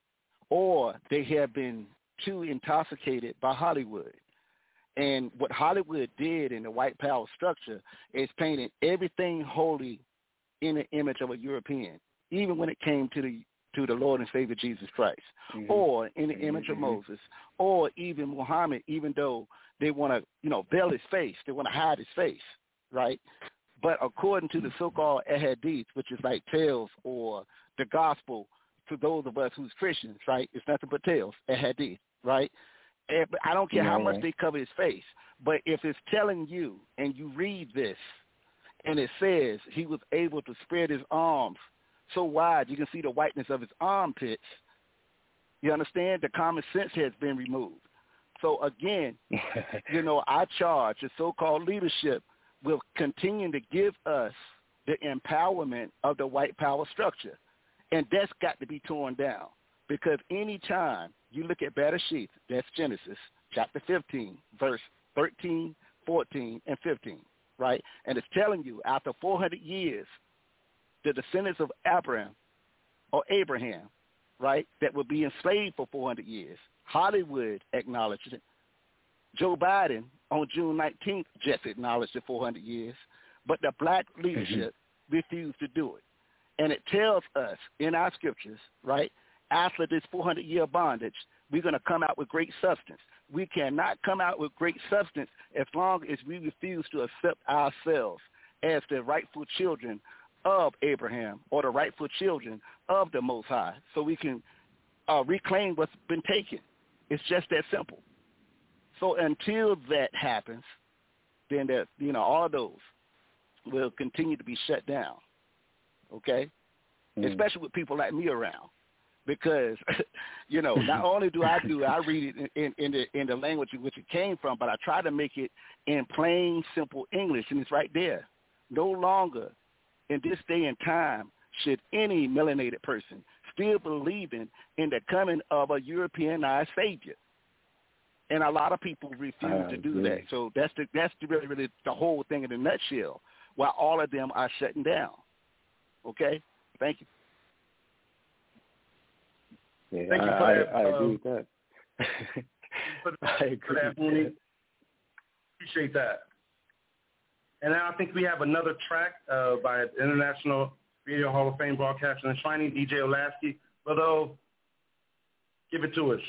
or they have been too intoxicated by Hollywood. And what Hollywood did in the white power structure is painted everything holy in the image of a European, even when it came to the to the Lord and Savior Jesus Christ, mm-hmm. or in the image mm-hmm. of Moses, or even Muhammad, even though they want to, you know, veil his face, they want to hide his face, right? But according to the so-called ahadith, which is like tales or the gospel to those of us who's Christians, right? It's nothing but tales, ahadith, right? And, but I don't care how much they cover his face, but if it's telling you and you read this and it says he was able to spread his arms so wide you can see the whiteness of his armpits, you understand? The common sense has been removed. So again, you know, I charge the so-called leadership will continue to give us the empowerment of the white power structure. And that's got to be torn down, because any time you look at Bereshith, that's Genesis, chapter fifteen, verse thirteen, fourteen, and fifteen, right? And it's telling you after four hundred years, the descendants of Abraham, or Abraham, right, that would be enslaved for four hundred years. Hollywood acknowledged it. Joe Biden on June nineteenth just acknowledged the four hundred years, but the black leadership mm-hmm. refused to do it. And it tells us in our scriptures, right, after this four hundred year bondage, we're going to come out with great substance. We cannot come out with great substance as long as we refuse to accept ourselves as the rightful children of Abraham, or the rightful children of the Most High, so we can uh, reclaim what's been taken. It's just that simple. So until that happens, then that, you know, all of those will continue to be shut down. Okay, mm. especially with people like me around, because you know, not only do I do I read it in, in, in the in the language in which it came from, but I try to make it in plain, simple English, and it's right there. No longer in this day and time should any melanated person still believing in the coming of a Europeanized savior. And a lot of people refuse to do that. So that's the that's the really really the whole thing in a nutshell. While all of them are shutting down. Okay, thank you. Yeah, thank I, you for I, that. I um, agree with that. for, I agree for that, with that. Appreciate that. And now I think we have another track uh, by International Radio Hall of Fame broadcaster and shining D J Olasky. Brother O, give it to us.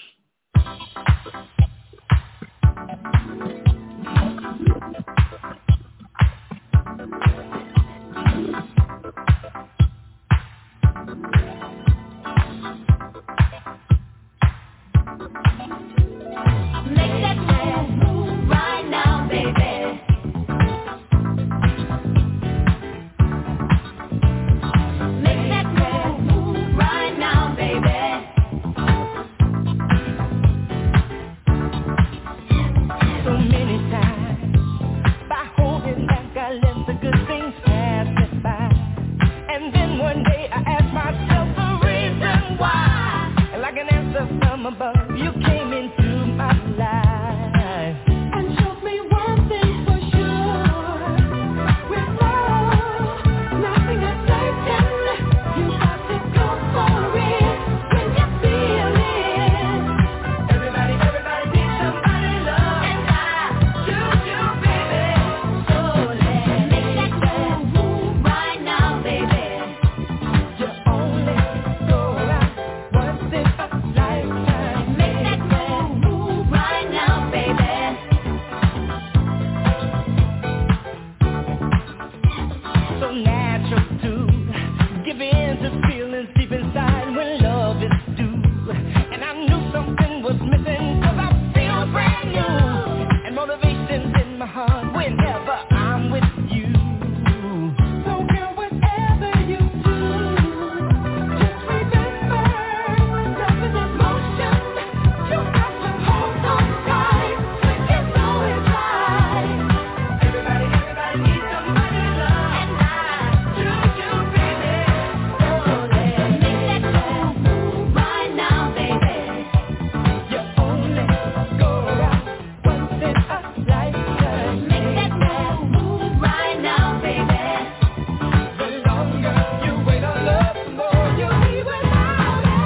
feelings deep inside when love is due. And I knew something was missing, cause I feel brand new. And motivation's in my heart whenever I'm with you. So girl, whatever you do, just remember, love is emotion. You got to hold on tight, when you know it's right. Everybody, everybody needs somebody to love, and I do you, baby. So let's make that move right now, baby. You only go around once in a lifetime. Make that move right now, baby. The longer you wait on love, the more you'll be without it.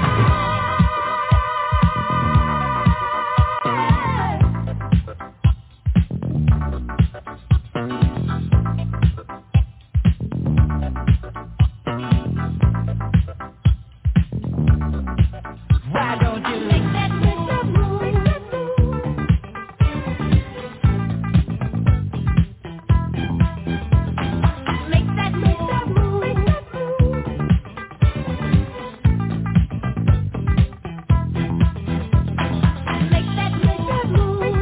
Why don't you make that move? Make that move. Make that move.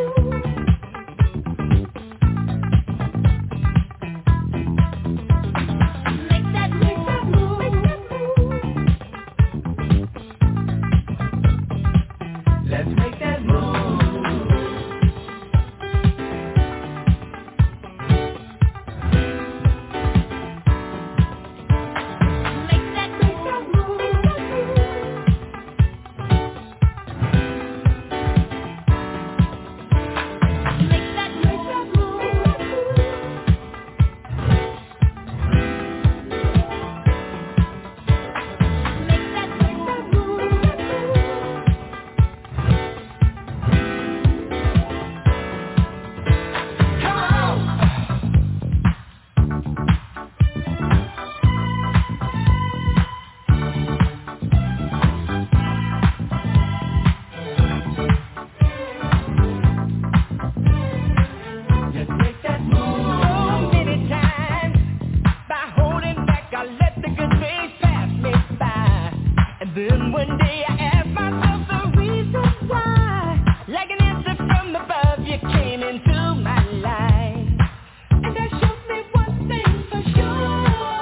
Make that move. Let's make that move. Make that move. Make that Come on. Let's make that move. So many times, by holding back, I let the good days pass me by. And then one day I asked myself the reason why. Like an answer from above, you came into my life. And that showed me one thing for sure.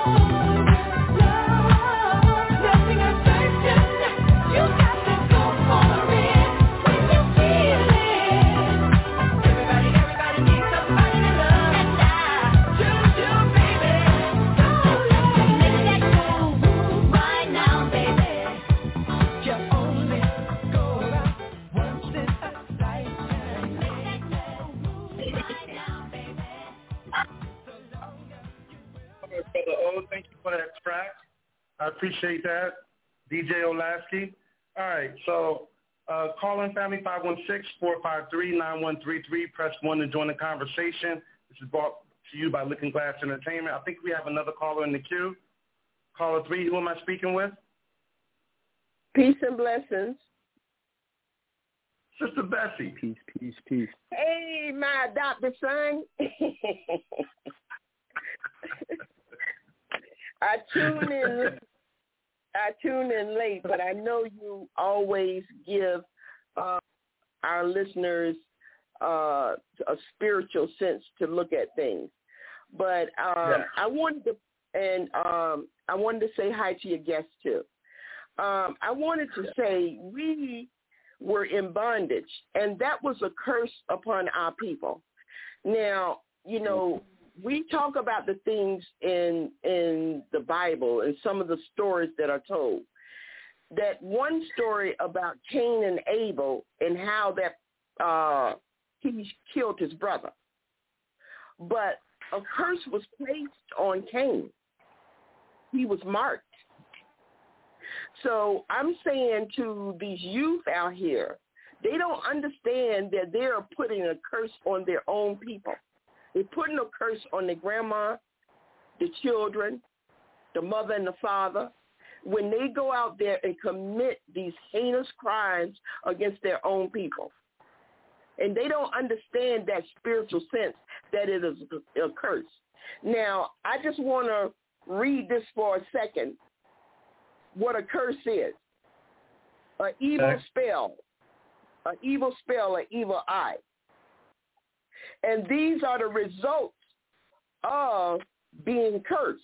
Love, nothing is certain. You got to go for it when you feel it. Everybody, everybody needs somebody to love, and I do you, baby. So let's make that move right now, baby. You only go around once in a lifetime. Make that move right now, baby. Brother O, thank you for that track. I appreciate that. D J Olasky. All right, so uh, call in family five one six, four five three, nine one three three. Press one to join the conversation. This is brought to you by Looking Glass Entertainment. I think we have another caller in the queue. Caller three, who am I speaking with? Peace and blessings. Sister Bessie. Peace, peace, peace. Hey, my adopted son. I tune in. I tune in late, but I know you always give uh, our listeners uh, a spiritual sense to look at things. But um, Yeah. I wanted to, and um, I wanted to say hi to your guests too. Um, I wanted to say we were in bondage, and that was a curse upon our people. Now, you know, we talk about the things in in the Bible and some of the stories that are told. That one story about Cain and Abel and how that uh, he killed his brother. But a curse was placed on Cain. He was marked. So I'm saying to these youth out here, they don't understand that they are putting a curse on their own people. They're putting a curse on the grandma, the children, the mother and the father, when they go out there and commit these heinous crimes against their own people. And they don't understand that spiritual sense that it is a curse. Now, I just want to read this for a second. what a curse is. An evil okay. spell, an evil spell, an evil eye. And these are the results of being cursed.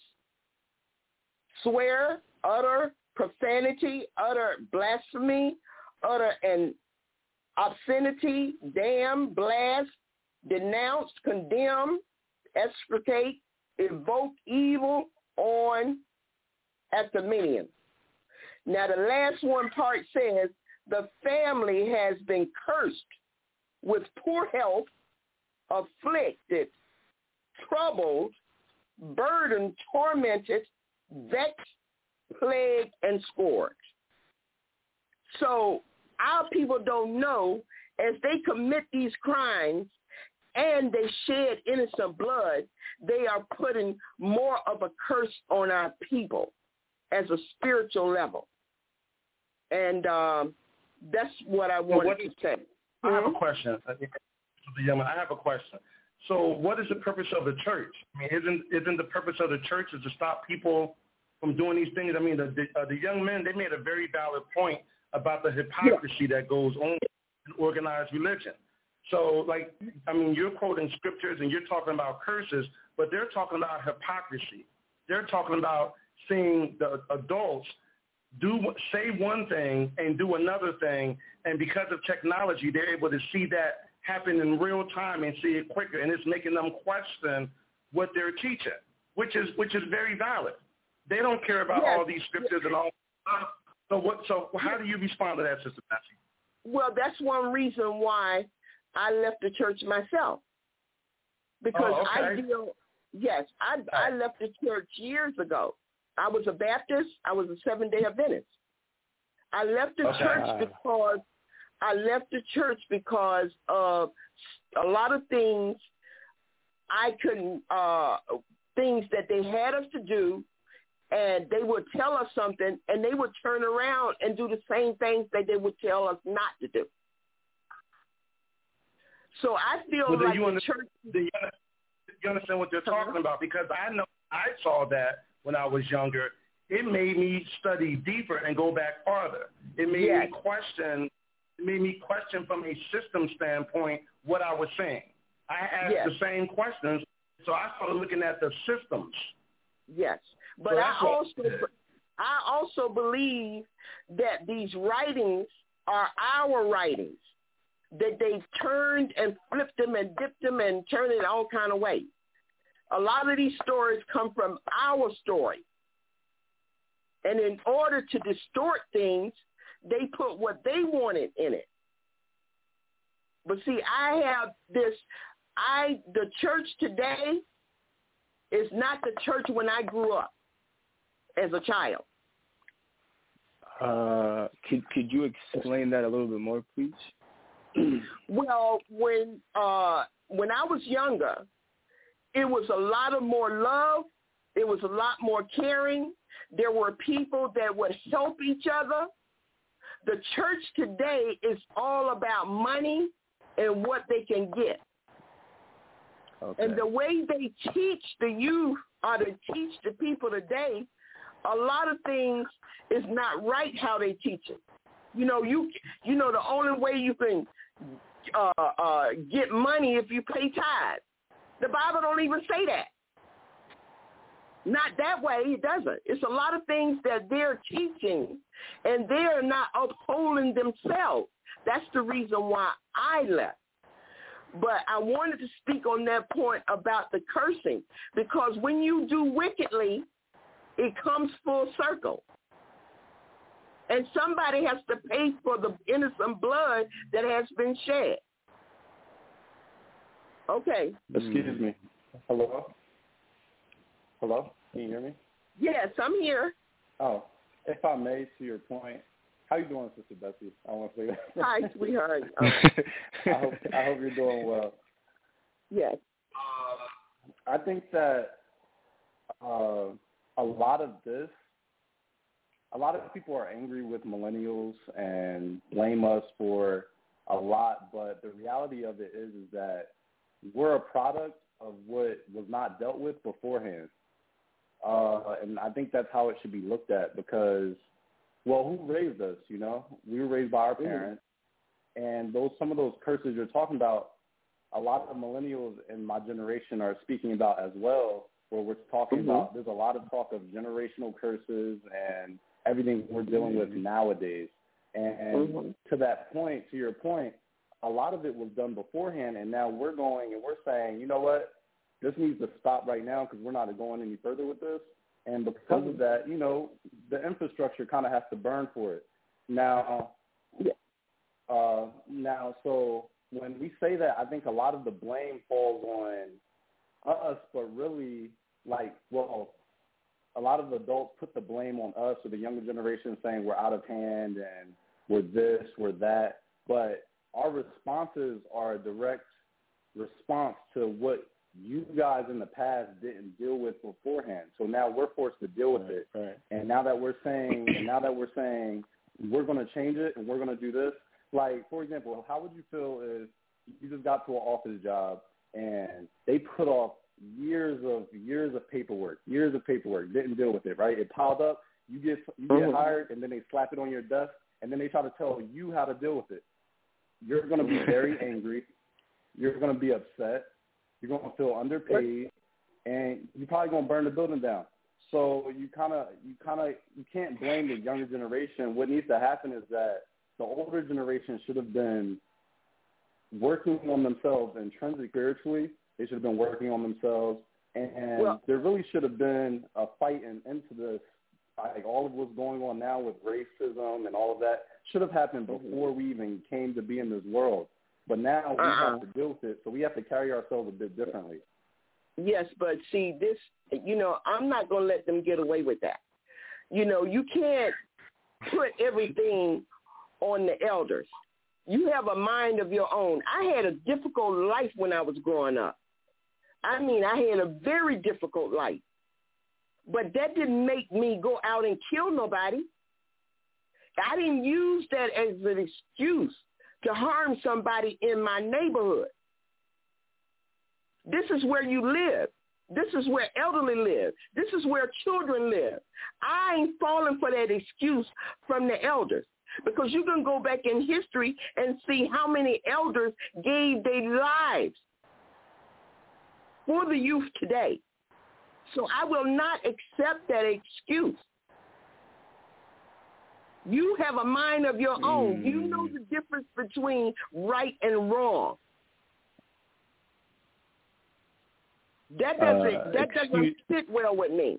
Swear, utter profanity, utter blasphemy, utter an obscenity, damn, blast, denounce, condemn, execrate, evoke evil on at the minion. Now the last one part says the family has been cursed with poor health, afflicted, troubled, burdened, tormented, vexed, plagued, and scourged. So our people don't know, as they commit these crimes and they shed innocent blood, they are putting more of a curse on our people as a spiritual level. And um, that's what I wanted so what, to say. I have a question. I have a question. So what is the purpose of the church? I mean, isn't isn't the purpose of the church is to stop people from doing these things? I mean, the the, uh, the young men, they made a very valid point about the hypocrisy yeah. that goes on in organized religion. So, like, I mean, you're quoting scriptures and you're talking about curses, but they're talking about hypocrisy. They're talking about seeing the adults do say one thing and do another thing, and because of technology, they're able to see that happen in real time and see it quicker, and it's making them question what they're teaching, which is which is very valid. They don't care about yes. all these scriptures and all. So what? So how do you respond to that, Sister Patsy? Well, that's one reason why I left the church myself, because oh, okay. I deal. Yes, I I left the church years ago. I was a Baptist. I was a Seventh-day Adventist. I left the okay. church because I left the church because of a lot of things I couldn't, uh, things that they had us to do, and they would tell us something, and they would turn around and do the same things that they would tell us not to do. So I feel well, like you the understand, church... Do you, you understand what they're talking uh-huh. about? Because I know I saw that when I was younger. It made me study deeper and go back farther. It made yes. me question It made me question from a system standpoint what I was saying. I asked yes. the same questions, so I started looking at the systems. Yes, but so I also I also believe that these writings are our writings, that they've turned and flipped them and dipped them and turned it all kind of ways. A lot of these stories come from our story. And in order to distort things, they put what they wanted in it. But see, I have this, I, the church today is not the church when I grew up as a child. Uh, could, could you explain that a little bit more, please? Well, when, uh, when I was younger, it was a lot of more love. It was a lot more caring. There were people that would help each other. The church today is all about money and what they can get. Okay. And the way they teach the youth or to teach the people today, a lot of things is not right how they teach it. You know, you you know the only way you can uh, uh, get money if you pay tithes. The Bible don't even say that. Not that way, it doesn't. It's a lot of things that they're teaching, and they're not upholding themselves. That's the reason why I left. But I wanted to speak on that point about the cursing, because when you do wickedly, it comes full circle. And somebody has to pay for the innocent blood that has been shed. Okay. Excuse me. Hello? Hello? Can you hear me? Yes, I'm here. Oh, if I may, to your point, how you doing, Sister Betsy? I want to say that. Hi, sweetheart. Um, I hope I hope you're doing well. Yes. Uh, I think that uh, a lot of this, a lot of people are angry with millennials and blame us for a lot, but the reality of it is, is that we're a product of what was not dealt with beforehand. Uh, and I think that's how it should be looked at, because well, who raised us? You know, we were raised by our parents, and those some of those curses you're talking about, a lot of millennials in my generation are speaking about as well. Where we're talking mm-hmm. about, there's a lot of talk of generational curses and everything we're dealing with nowadays. And mm-hmm. to that point, to your point, a lot of it was done beforehand, and now we're going and we're saying, you know what, this needs to stop right now because we're not going any further with this. And because mm-hmm. of that, you know, the infrastructure kind of has to burn for it. Now, uh, now, so when we say that, I think a lot of the blame falls on us, but really, like, well, a lot of adults put the blame on us or the younger generation saying we're out of hand and we're this, we're that. But our responses are a direct response to what you guys in the past didn't deal with beforehand. So now we're forced to deal with right, it. Right. And now that we're saying, and now that we're saying we're going to change it and we're going to do this, like, for example, how would you feel if you just got to an office job and they put off years of years of paperwork, years of paperwork, didn't deal with it, right? It piled up. You get you get mm-hmm. hired, and then they slap it on your desk, and then they try to tell you how to deal with it. You're going to be very angry. You're going to be upset. You're going to feel underpaid, and you're probably going to burn the building down. So you kind of you kind of you can't blame the younger generation. What needs to happen is that the older generation should have been working on themselves intrinsically, spiritually. They should have been working on themselves, and well, there really should have been a fight and into this. Like all of what's going on now with racism and all of that should have happened before we even came to be in this world. But now we uh-uh. have to deal with it, so we have to carry ourselves a bit differently. Yes, but see, this, you know, I'm not going to let them get away with that. You know, you can't put everything on the elders. You have a mind of your own. I had a difficult life when I was growing up. I mean, I had a very difficult life. But that didn't make me go out and kill nobody. I didn't use that as an excuse to harm somebody in my neighborhood. This is where you live. This is where elderly live. This is where children live. I ain't falling for that excuse from the elders, because you can go back in history and see how many elders gave their lives for the youth today. So I will not accept that excuse. You have a mind of your own. Mm. You know the difference between right and wrong. That doesn't uh, that excuse, doesn't sit well with me.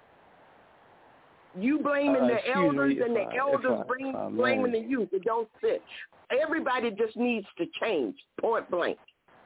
You blaming uh, the elders and the I, elders I, bring, uh, blaming the youth. It don't fit. Everybody just needs to change, point blank.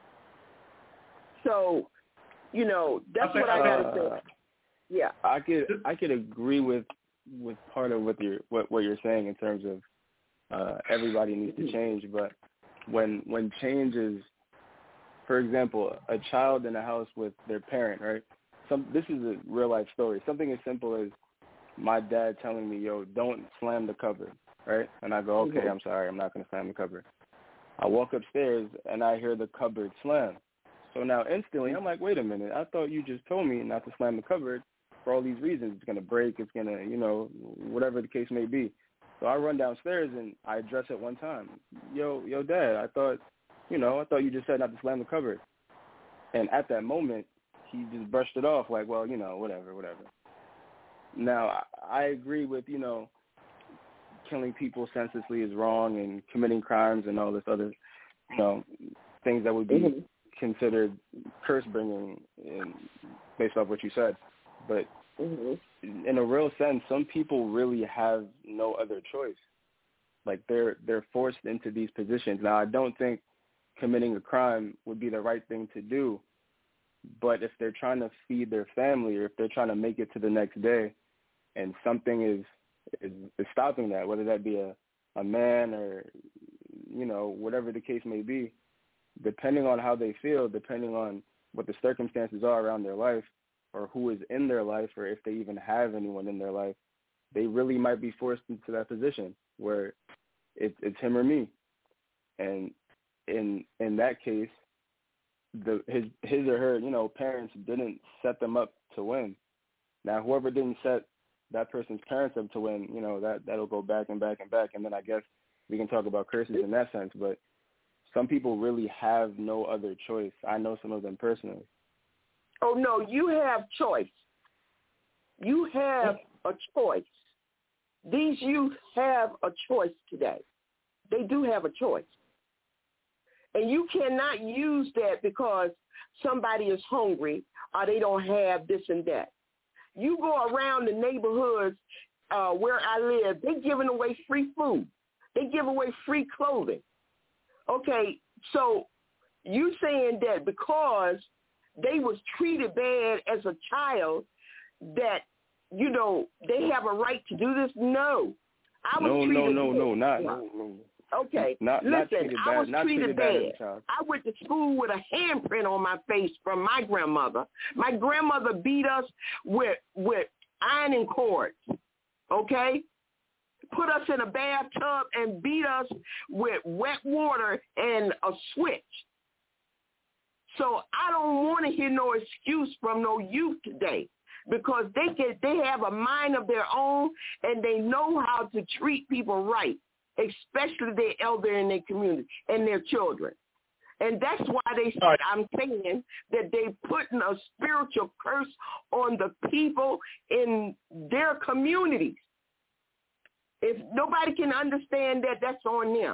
So, you know, that's what I gotta uh, say. Yeah, I could I could agree with, with part of what you're what, what you're saying in terms of uh, everybody needs to change. But when when change is, for example, a child in a house with their parent, right? Some this is a real life story. Something as simple as my dad telling me, "Yo, don't slam the cupboard," right? And I go, "Okay, I'm sorry, I'm not going to slam the cupboard." I walk upstairs and I hear the cupboard slam. So now instantly I'm like, wait a minute, I thought you just told me not to slam the cupboard for all these reasons. It's going to break, it's going to, you know, whatever the case may be. So I run downstairs and I address it one time. Yo, yo, Dad, I thought, you know, I thought you just said not to slam the cupboard. And at that moment, he just brushed it off like, well, you know, whatever, whatever. Now, I agree with, you know, killing people senselessly is wrong and committing crimes and all this other, you know, things that would be mm-hmm. considered curse-bringing in, based off what you said. But mm-hmm. in a real sense, some people really have no other choice. Like, they're they're forced into these positions. Now, I don't think committing a crime would be the right thing to do. But if they're trying to feed their family or if they're trying to make it to the next day and something is is, is stopping that, whether that be a, a man or, you know, whatever the case may be, depending on how they feel, depending on what the circumstances are around their life or who is in their life or if they even have anyone in their life, they really might be forced into that position where it, it's him or me. And in in that case, the his his or her, you know, parents didn't set them up to win. Now, whoever didn't set that person's parents up to when, you know, that, that'll go back and back and back. And then I guess we can talk about curses in that sense. But some people really have no other choice. I know some of them personally. Oh, no, you have choice. You have a choice. These youth have a choice today. They do have a choice. And you cannot use that because somebody is hungry or they don't have this and that. You go around the neighborhoods uh, where I live, they're giving away free food. They give away free clothing. Okay, so you saying that because they was treated bad as a child that, you know, they have a right to do this? No. I was no, treated no, no, bad. no, not, no, no. Okay, not, listen, not treated I bad, was not treated, treated bad. bad. I went to school with a handprint on my face from my grandmother. My grandmother beat us with with ironing cords, okay? Put us in a bathtub and beat us with wet water and a switch. So I don't want to hear no excuse from no youth today because they can, they have a mind of their own and they know how to treat people right, especially their elder in their community and their children. And that's why they said, I'm saying that they putting a spiritual curse on the people in their communities. If nobody can understand that, that's on them.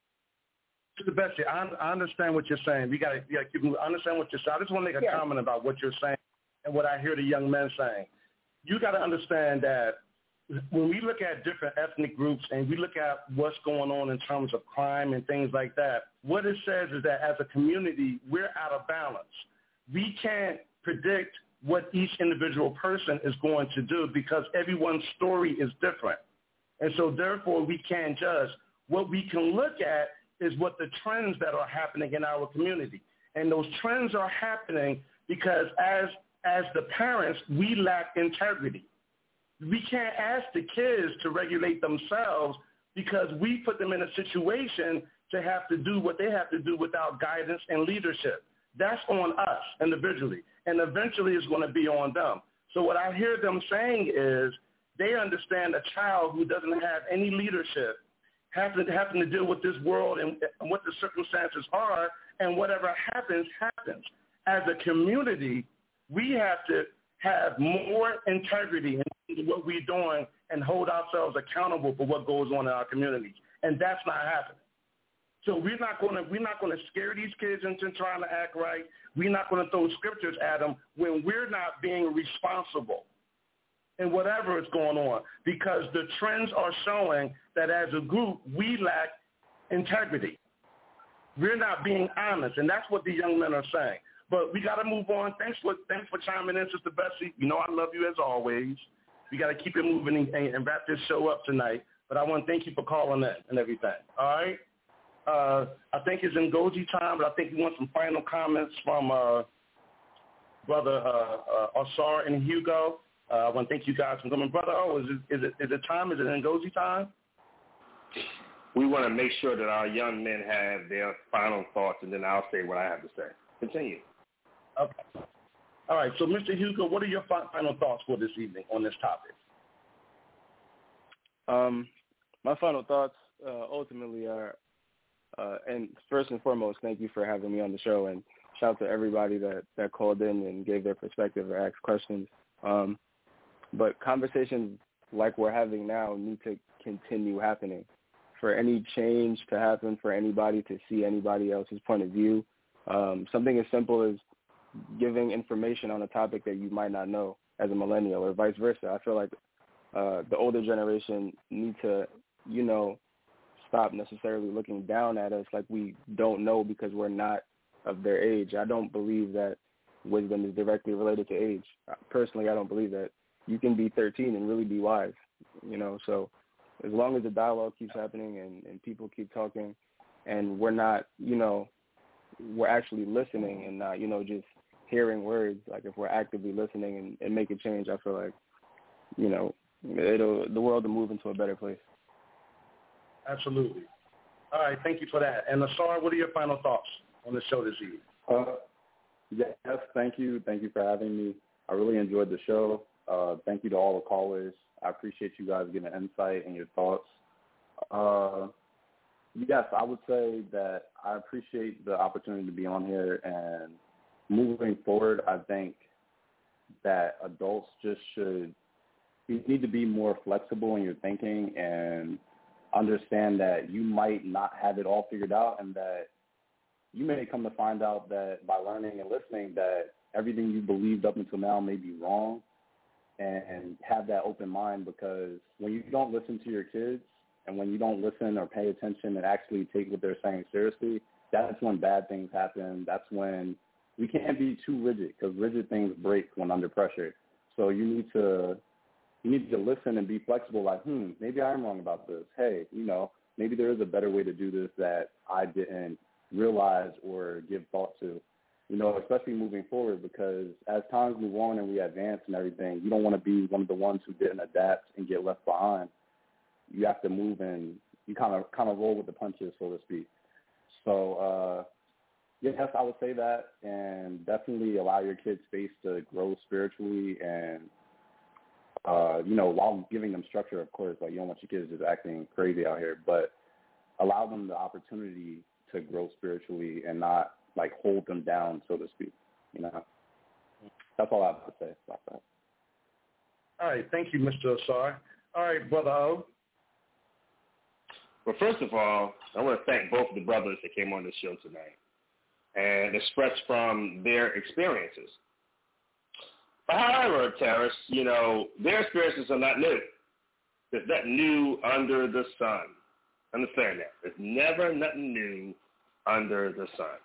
Mister Betsy, I, I understand what you're saying. We got to keep. I understand what you're saying. I just want to make a yeah. comment about what you're saying and what I hear the young men saying. You got to understand that when we look at different ethnic groups and we look at what's going on in terms of crime and things like that, what it says is that as a community, we're out of balance. We can't predict what each individual person is going to do because everyone's story is different. And so therefore we can't judge. What we can look at is what the trends that are happening in our community. And those trends are happening because as as the parents, we lack integrity. We can't ask the kids to regulate themselves because we put them in a situation to have to do what they have to do without guidance and leadership. That's on us individually, and eventually it's going to be on them. So what I hear them saying is they understand a child who doesn't have any leadership having, having to deal with this world and, and what the circumstances are, and whatever happens, happens. As a community, we have to have more integrity in what we're doing and hold ourselves accountable for what goes on in our communities, and that's not happening. So we're not going to we're not going to scare these kids into trying to act right. We're not going to throw scriptures at them when we're not being responsible in whatever is going on, because the trends are showing that as a group we lack integrity. We're not being honest, and that's what the young men are saying. But we got to move on. Thanks for thanks for chiming in, Sister Betsy. You know I love you as always. We got to keep it moving and, and wrap this show up tonight. But I want to thank you for calling in and everything. All right. Uh, I think it's Ngozi time, but I think we want some final comments from uh, Brother uh, uh, Asar and Hugo. Uh, I want to thank you guys for coming. Brother, oh, is it, is it, is it time? Is it Ngozi time? We want to make sure that our young men have their final thoughts, and then I'll say what I have to say. Continue. Okay. All right. So, Mister Hugo, what are your final thoughts for this evening on this topic? Um, my final thoughts uh, ultimately are, uh, and first and foremost, thank you for having me on the show, and shout out to everybody that, that called in and gave their perspective or asked questions. Um, but conversations like we're having now need to continue happening. For any change to happen, for anybody to see anybody else's point of view, um, something as simple as giving information on a topic that you might not know as a millennial, or vice versa. I feel like uh, the older generation need to, you know, stop necessarily looking down at us like we don't know because we're not of their age. I don't believe that wisdom is directly related to age. Personally, I don't believe that. You can be thirteen and really be wise, you know, so as long as the dialogue keeps happening and, and people keep talking and we're not, you know, we're actually listening and not, you know, just hearing words, like if we're actively listening and, and make a change, I feel like, you know, it'll the world will move into a better place. Absolutely. All right, thank you for that. And Asar, what are your final thoughts on the show this evening? Uh, yes, thank you. Thank you for having me. I really enjoyed the show. Uh, thank you to all the callers. I appreciate you guys giving insight and your thoughts. Uh, yes, I would say that I appreciate the opportunity to be on here, and moving forward, I think that adults just should, you need to be more flexible in your thinking and understand that you might not have it all figured out, and that you may come to find out that by learning and listening that everything you believed up until now may be wrong, and have that open mind, because when you don't listen to your kids and when you don't listen or pay attention and actually take what they're saying seriously, that's when bad things happen. That's when we can't be too rigid, because rigid things break when under pressure. So you need to you need to listen and be flexible, like, hmm, maybe I'm wrong about this. Hey, you know, maybe there is a better way to do this that I didn't realize or give thought to, you know, especially moving forward, because as times move on and we advance and everything, you don't want to be one of the ones who didn't adapt and get left behind. You have to move and you kind of kind of roll with the punches, so to speak. So, uh, yes, I would say that, and definitely allow your kids space to grow spiritually, and, uh, you know, while giving them structure, of course. Like, you don't want your kids just acting crazy out here, but allow them the opportunity to grow spiritually and not, like, hold them down, so to speak, you know. That's all I have to say about that. All right. Thank you, Mister Asar. All right, Brother O. Well, first of all, I want to thank both of the brothers that came on the show tonight and expressed from their experiences. But however, Terrace, you know, their experiences are not new. There's nothing new under the sun. Understand that. There's never nothing new under the sun.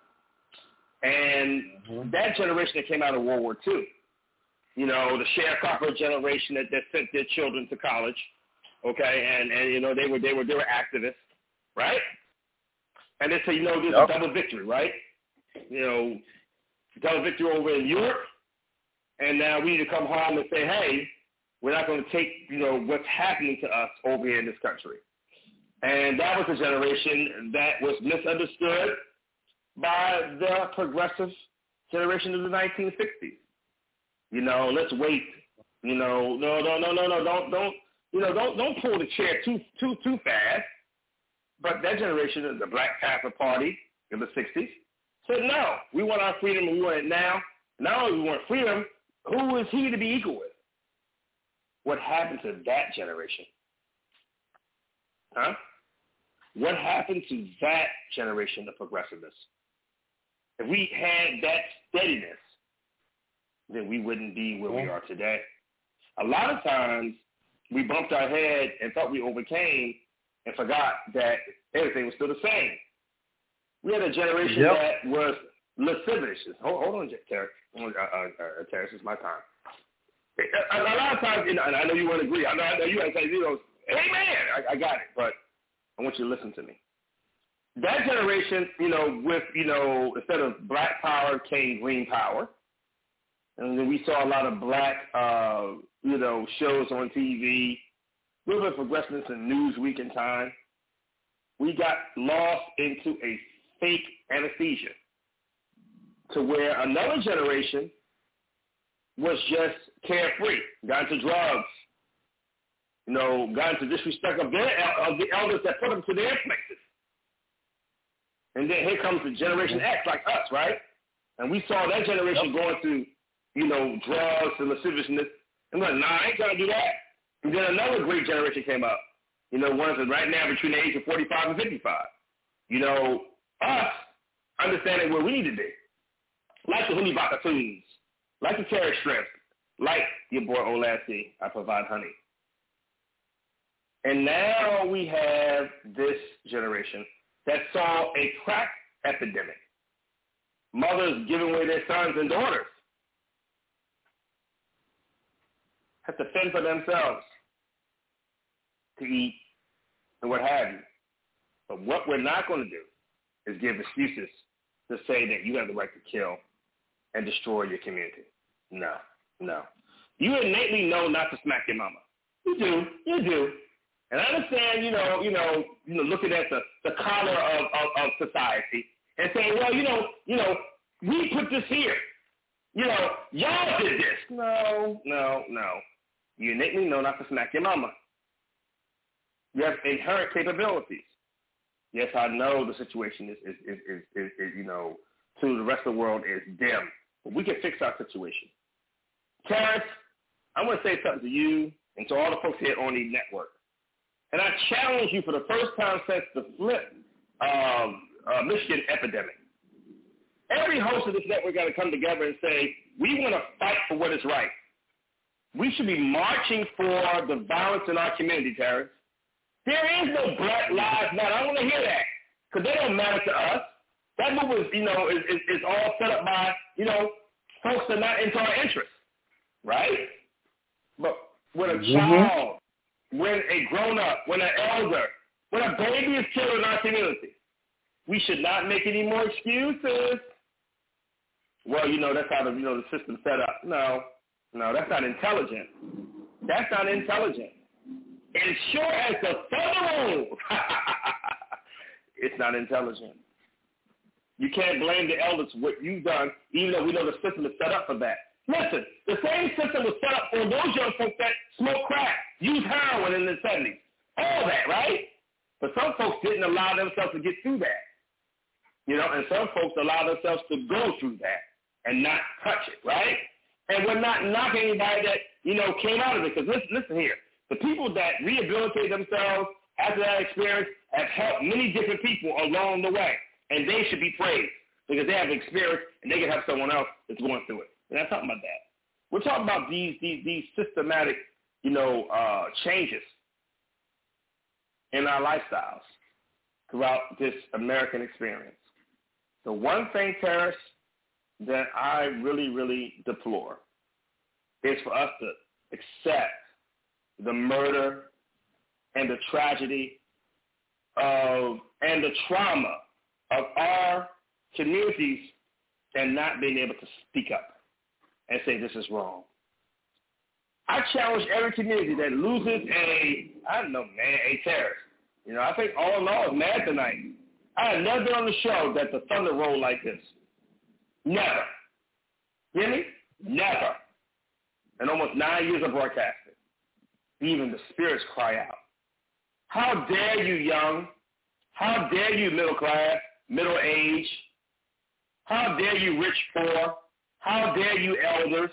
And mm-hmm. that generation that came out of World War Two, you know, the sharecropper generation that, that sent their children to college, okay, and, and you know, they were they were they were activists, right? And they say, you know, there's yep. a double victory, right? You know, double victory over in Europe, and now we need to come home and say, hey, we're not going to take, you know, what's happening to us over here in this country. And that was a generation that was misunderstood by the progressive generation of the nineteen sixties. You know, let's wait. You know, no, no, no, no, no, don't, don't, you know, don't, don't pull the chair too, too, too fast. But that generation of the Black Panther Party in the sixties said, no, we want our freedom and we want it now. Not only do we want freedom, who is he to be equal with? What happened to that generation? Huh? What happened to that generation of progressiveness? If we had that steadiness, then we wouldn't be where we are today. A lot of times we bumped our head and thought we overcame and forgot that everything was still the same. We had a generation yep. that was lascivious. Hold, hold on, Terrence. Uh, uh, uh, Terrence, it's my time. A, a lot of times, you know, and I know you won't agree. I know, I know you guys say, you know, amen, I, I got it, but I want you to listen to me. That generation, you know, with, you know, instead of black power came green power. And then we saw a lot of black, uh, you know, shows on T V, a little bit of progressiveness in Newsweek and Time. We got lost into a fake anesthesia to where another generation was just carefree, got into drugs, you know, got into disrespect of, their, of the elders that put them to their places. And then here comes the Generation X, like us, right? And we saw that generation yep. going through, you know, drugs and lasciviousness. And we're like, nah, I ain't trying to do that. And then another great generation came up. You know, ones that right now between the age of forty-five and fifty-five. You know, us understanding where we need to be. Like the honey bakatoons, like the terror shrimp, like your boy Olassie, I provide honey. And now we have this generation that saw a crack epidemic. Mothers giving away their sons and daughters. Have to fend for themselves to eat and what have you. But what we're not going to do is give excuses to say that you have the right to kill and destroy your community. No, no. You innately know not to smack your mama. You do, you do. And I understand, you know, you know, you know, looking at the, the collar of, of, of society and saying, well, you know, you know, we put this here. You know, y'all did this. No, no, no. You innately know not to smack your mama. You have inherent capabilities. Yes, I know the situation is, is, is, is, is, is you know, to the rest of the world is dim. But we can fix our situation. Terrence, I'm going to say something to you and to all the folks here on the network. And I challenge you for the first time since the flip um, uh, Michigan epidemic. Every host of this network got to come together and say, we want to fight for what is right. We should be marching for the violence in our community, Terrence. There is no Black Lives Matter. I don't want to hear that because they don't matter to us. That movement, you know, is, is, is all set up by, you know, folks that are not into our interests, right? But when a mm-hmm. child, when a grown-up, when an elder, when a baby is killed in our community, we should not make any more excuses. Well, you know, that's how the, you know, the system's set up. No, no, that's not intelligent. That's not intelligent. And sure as the thunder rolls, it's not intelligent. You can't blame the elders for what you've done, even though we know the system is set up for that. Listen, the same system was set up for those young folks that smoke crack, use heroin in the seventies. All that, right? But some folks didn't allow themselves to get through that. You know, and some folks allow themselves to go through that and not touch it, right? And we're not knocking anybody that, you know, came out of it. Because listen, listen here. The people that rehabilitate themselves after that experience have helped many different people along the way. And they should be praised because they have experience and they can help someone else that's going through it. We're not talking about that. We're talking about these these, these systematic, you know, uh, changes in our lifestyles throughout this American experience. The one thing, Terrace, that I really, really deplore is for us to accept the murder and the tragedy of and the trauma of our communities and not being able to speak up and say this is wrong. I challenge every community that loses a, I don't know, man, a terrorist. You know, I think all in all is mad tonight. I have never been on the show that the thunder rolled like this. Never. Hear me? Never. In almost nine years of broadcasting. Even the spirits cry out. How dare you, young? How dare you, middle class, middle age? How dare you, rich, poor? How dare you, elders,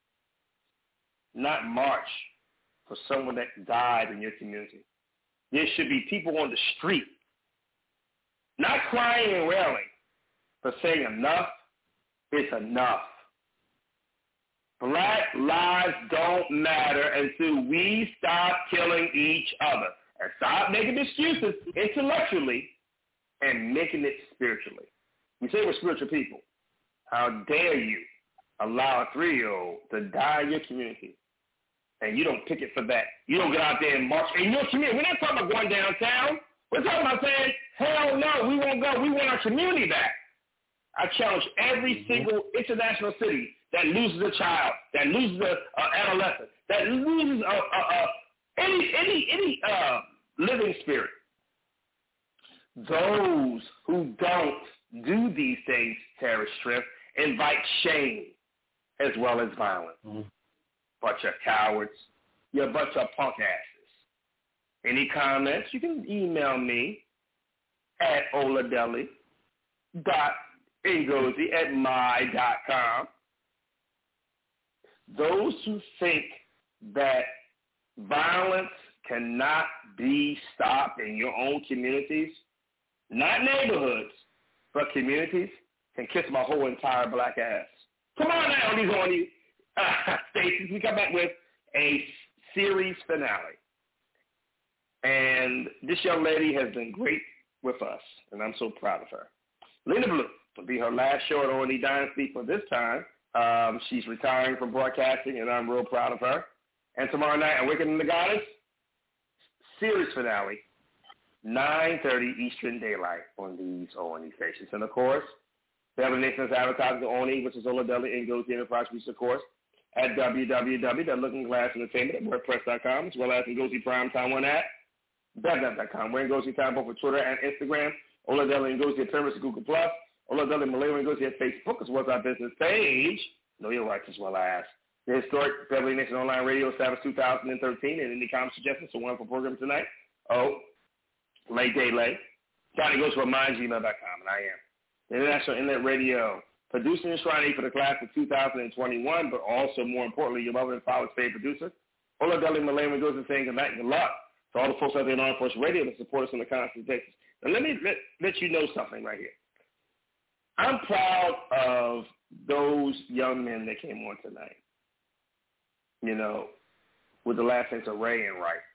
not march for someone that died in your community? There should be people on the street, not crying and wailing, but saying enough is enough. Black lives don't matter until we stop killing each other and stop making excuses intellectually and making it spiritually. We say we're spiritual people. How dare you allow a three-year-old to die in your community and you don't pick it for that. You don't get out there and march in your community. We're not talking about going downtown. We're talking about saying, hell no, we won't go. We want our community back. I challenge every single international city that loses a child, that loses an adolescent, that loses a, a, a, any any any uh, living spirit. Those who don't do these things, terrorist strip, invite shame as well as violence. Mm-hmm. Bunch of cowards. You're a bunch of punk asses. Any comments, you can email me at oladeli dot ngozi at my dot com. Those who think that violence cannot be stopped in your own communities, not neighborhoods, but communities, can kiss my whole entire black ass. Come on now, these on these uh, stations. We come back with a series finale. And this young lady has been great with us, and I'm so proud of her. Lena Blue will be her last show at O and E Dynasty for this time. Um, she's retiring from broadcasting, and I'm real proud of her. And tomorrow night, Awakening the Goddess, series finale, nine thirty Eastern Daylight on these O and E stations. And, of course, Beverly Nation's advertising O and E, which is Oladeli Ngozi Enterprise, of course, at w w w dot looking glass entertainment at wordpress dot com, as well as Ngozi Primetime one at bev dot com. We're Ngozi Time both for Twitter and Instagram. Oladeli Ngozi at Pinterest and Google Plus. Oladeli Malay Ngozi at Facebook, as well as our business page, Know Your Rights, as well as The historic Beverly Nation Online Radio established two thousand thirteen, and any comments, suggestions for wonderful program tonight? Oh, Lay Day Lay. Johnny goes for mind gmail dot com, and I am. The International Internet Radio, producing and enshrining for the class of two thousand twenty-one, but also, more importantly, your mother and father's favorite producer. Ola Deli Malay goes and saying good night and good luck to all the folks out there in Armed Forces Radio that support us on a constant basis. Now, let me let, let you know something right here. I'm proud of those young men that came on tonight, you know, with the last names of Ray and Wright,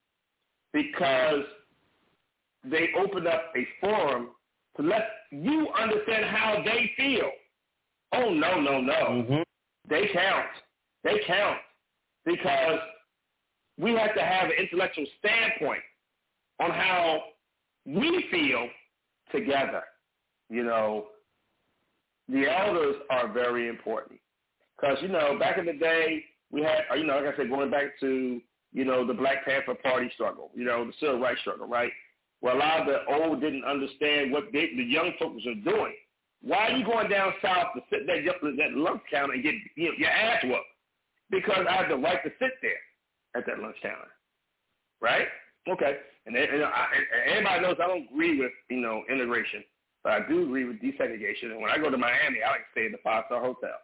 because they opened up a forum to let you understand how they feel. Oh, no, no, no. Mm-hmm. They count. They count because we have to have an intellectual standpoint on how we feel together. You know, the elders are very important because, you know, back in the day, we had, you know, like I said, going back to, you know, the Black Panther Party struggle, you know, the civil rights struggle, right? Where a lot of the old didn't understand what they, the young folks were doing. Why are you going down south to sit that, that lunch counter and get, you know, your ass whooped? Because I have the right to sit there at that lunch counter, right? Okay. And, and, I, and everybody knows I don't agree with, you know, integration, but I do agree with desegregation. And when I go to Miami, I like to stay in the five-star hotel.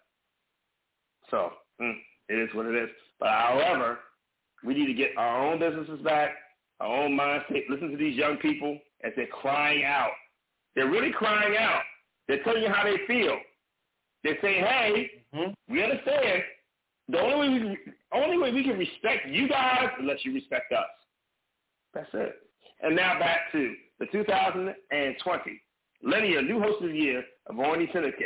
So mm, it is what it is. But however, we need to get our own businesses back, our own mindset. Listen to these young people as they're crying out. They're really crying out. They're telling you how they feel. They're saying, hey, mm-hmm. we understand. The only way, we can, only way we can respect you guys is unless you respect us. That's it. And now back to the two thousand twenty Linear New Host of the Year of Orny Syndicate,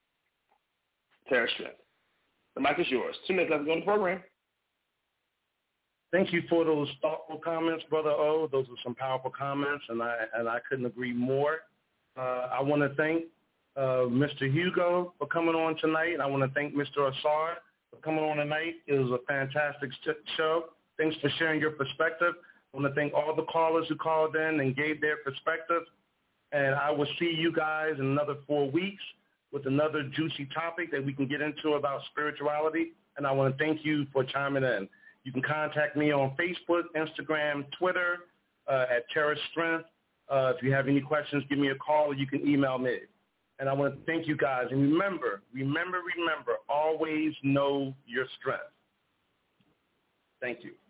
Tara Strength. The mic is yours. Two minutes left to go on the program. Thank you for those thoughtful comments, Brother O. Those are some powerful comments, and I and I couldn't agree more. Uh, I want to thank uh, Mister Hugo for coming on tonight. I want to thank Mister Asar for coming on tonight. It was a fantastic show. Thanks for sharing your perspective. I want to thank all the callers who called in and gave their perspective. And I will see you guys in another four weeks with another juicy topic that we can get into about spirituality. And I want to thank you for chiming in. You can contact me on Facebook, Instagram, Twitter, uh, at Terra Strength. Uh, if you have any questions, give me a call or you can email me. And I want to thank you guys. And remember, remember, remember, always know your strength. Thank you.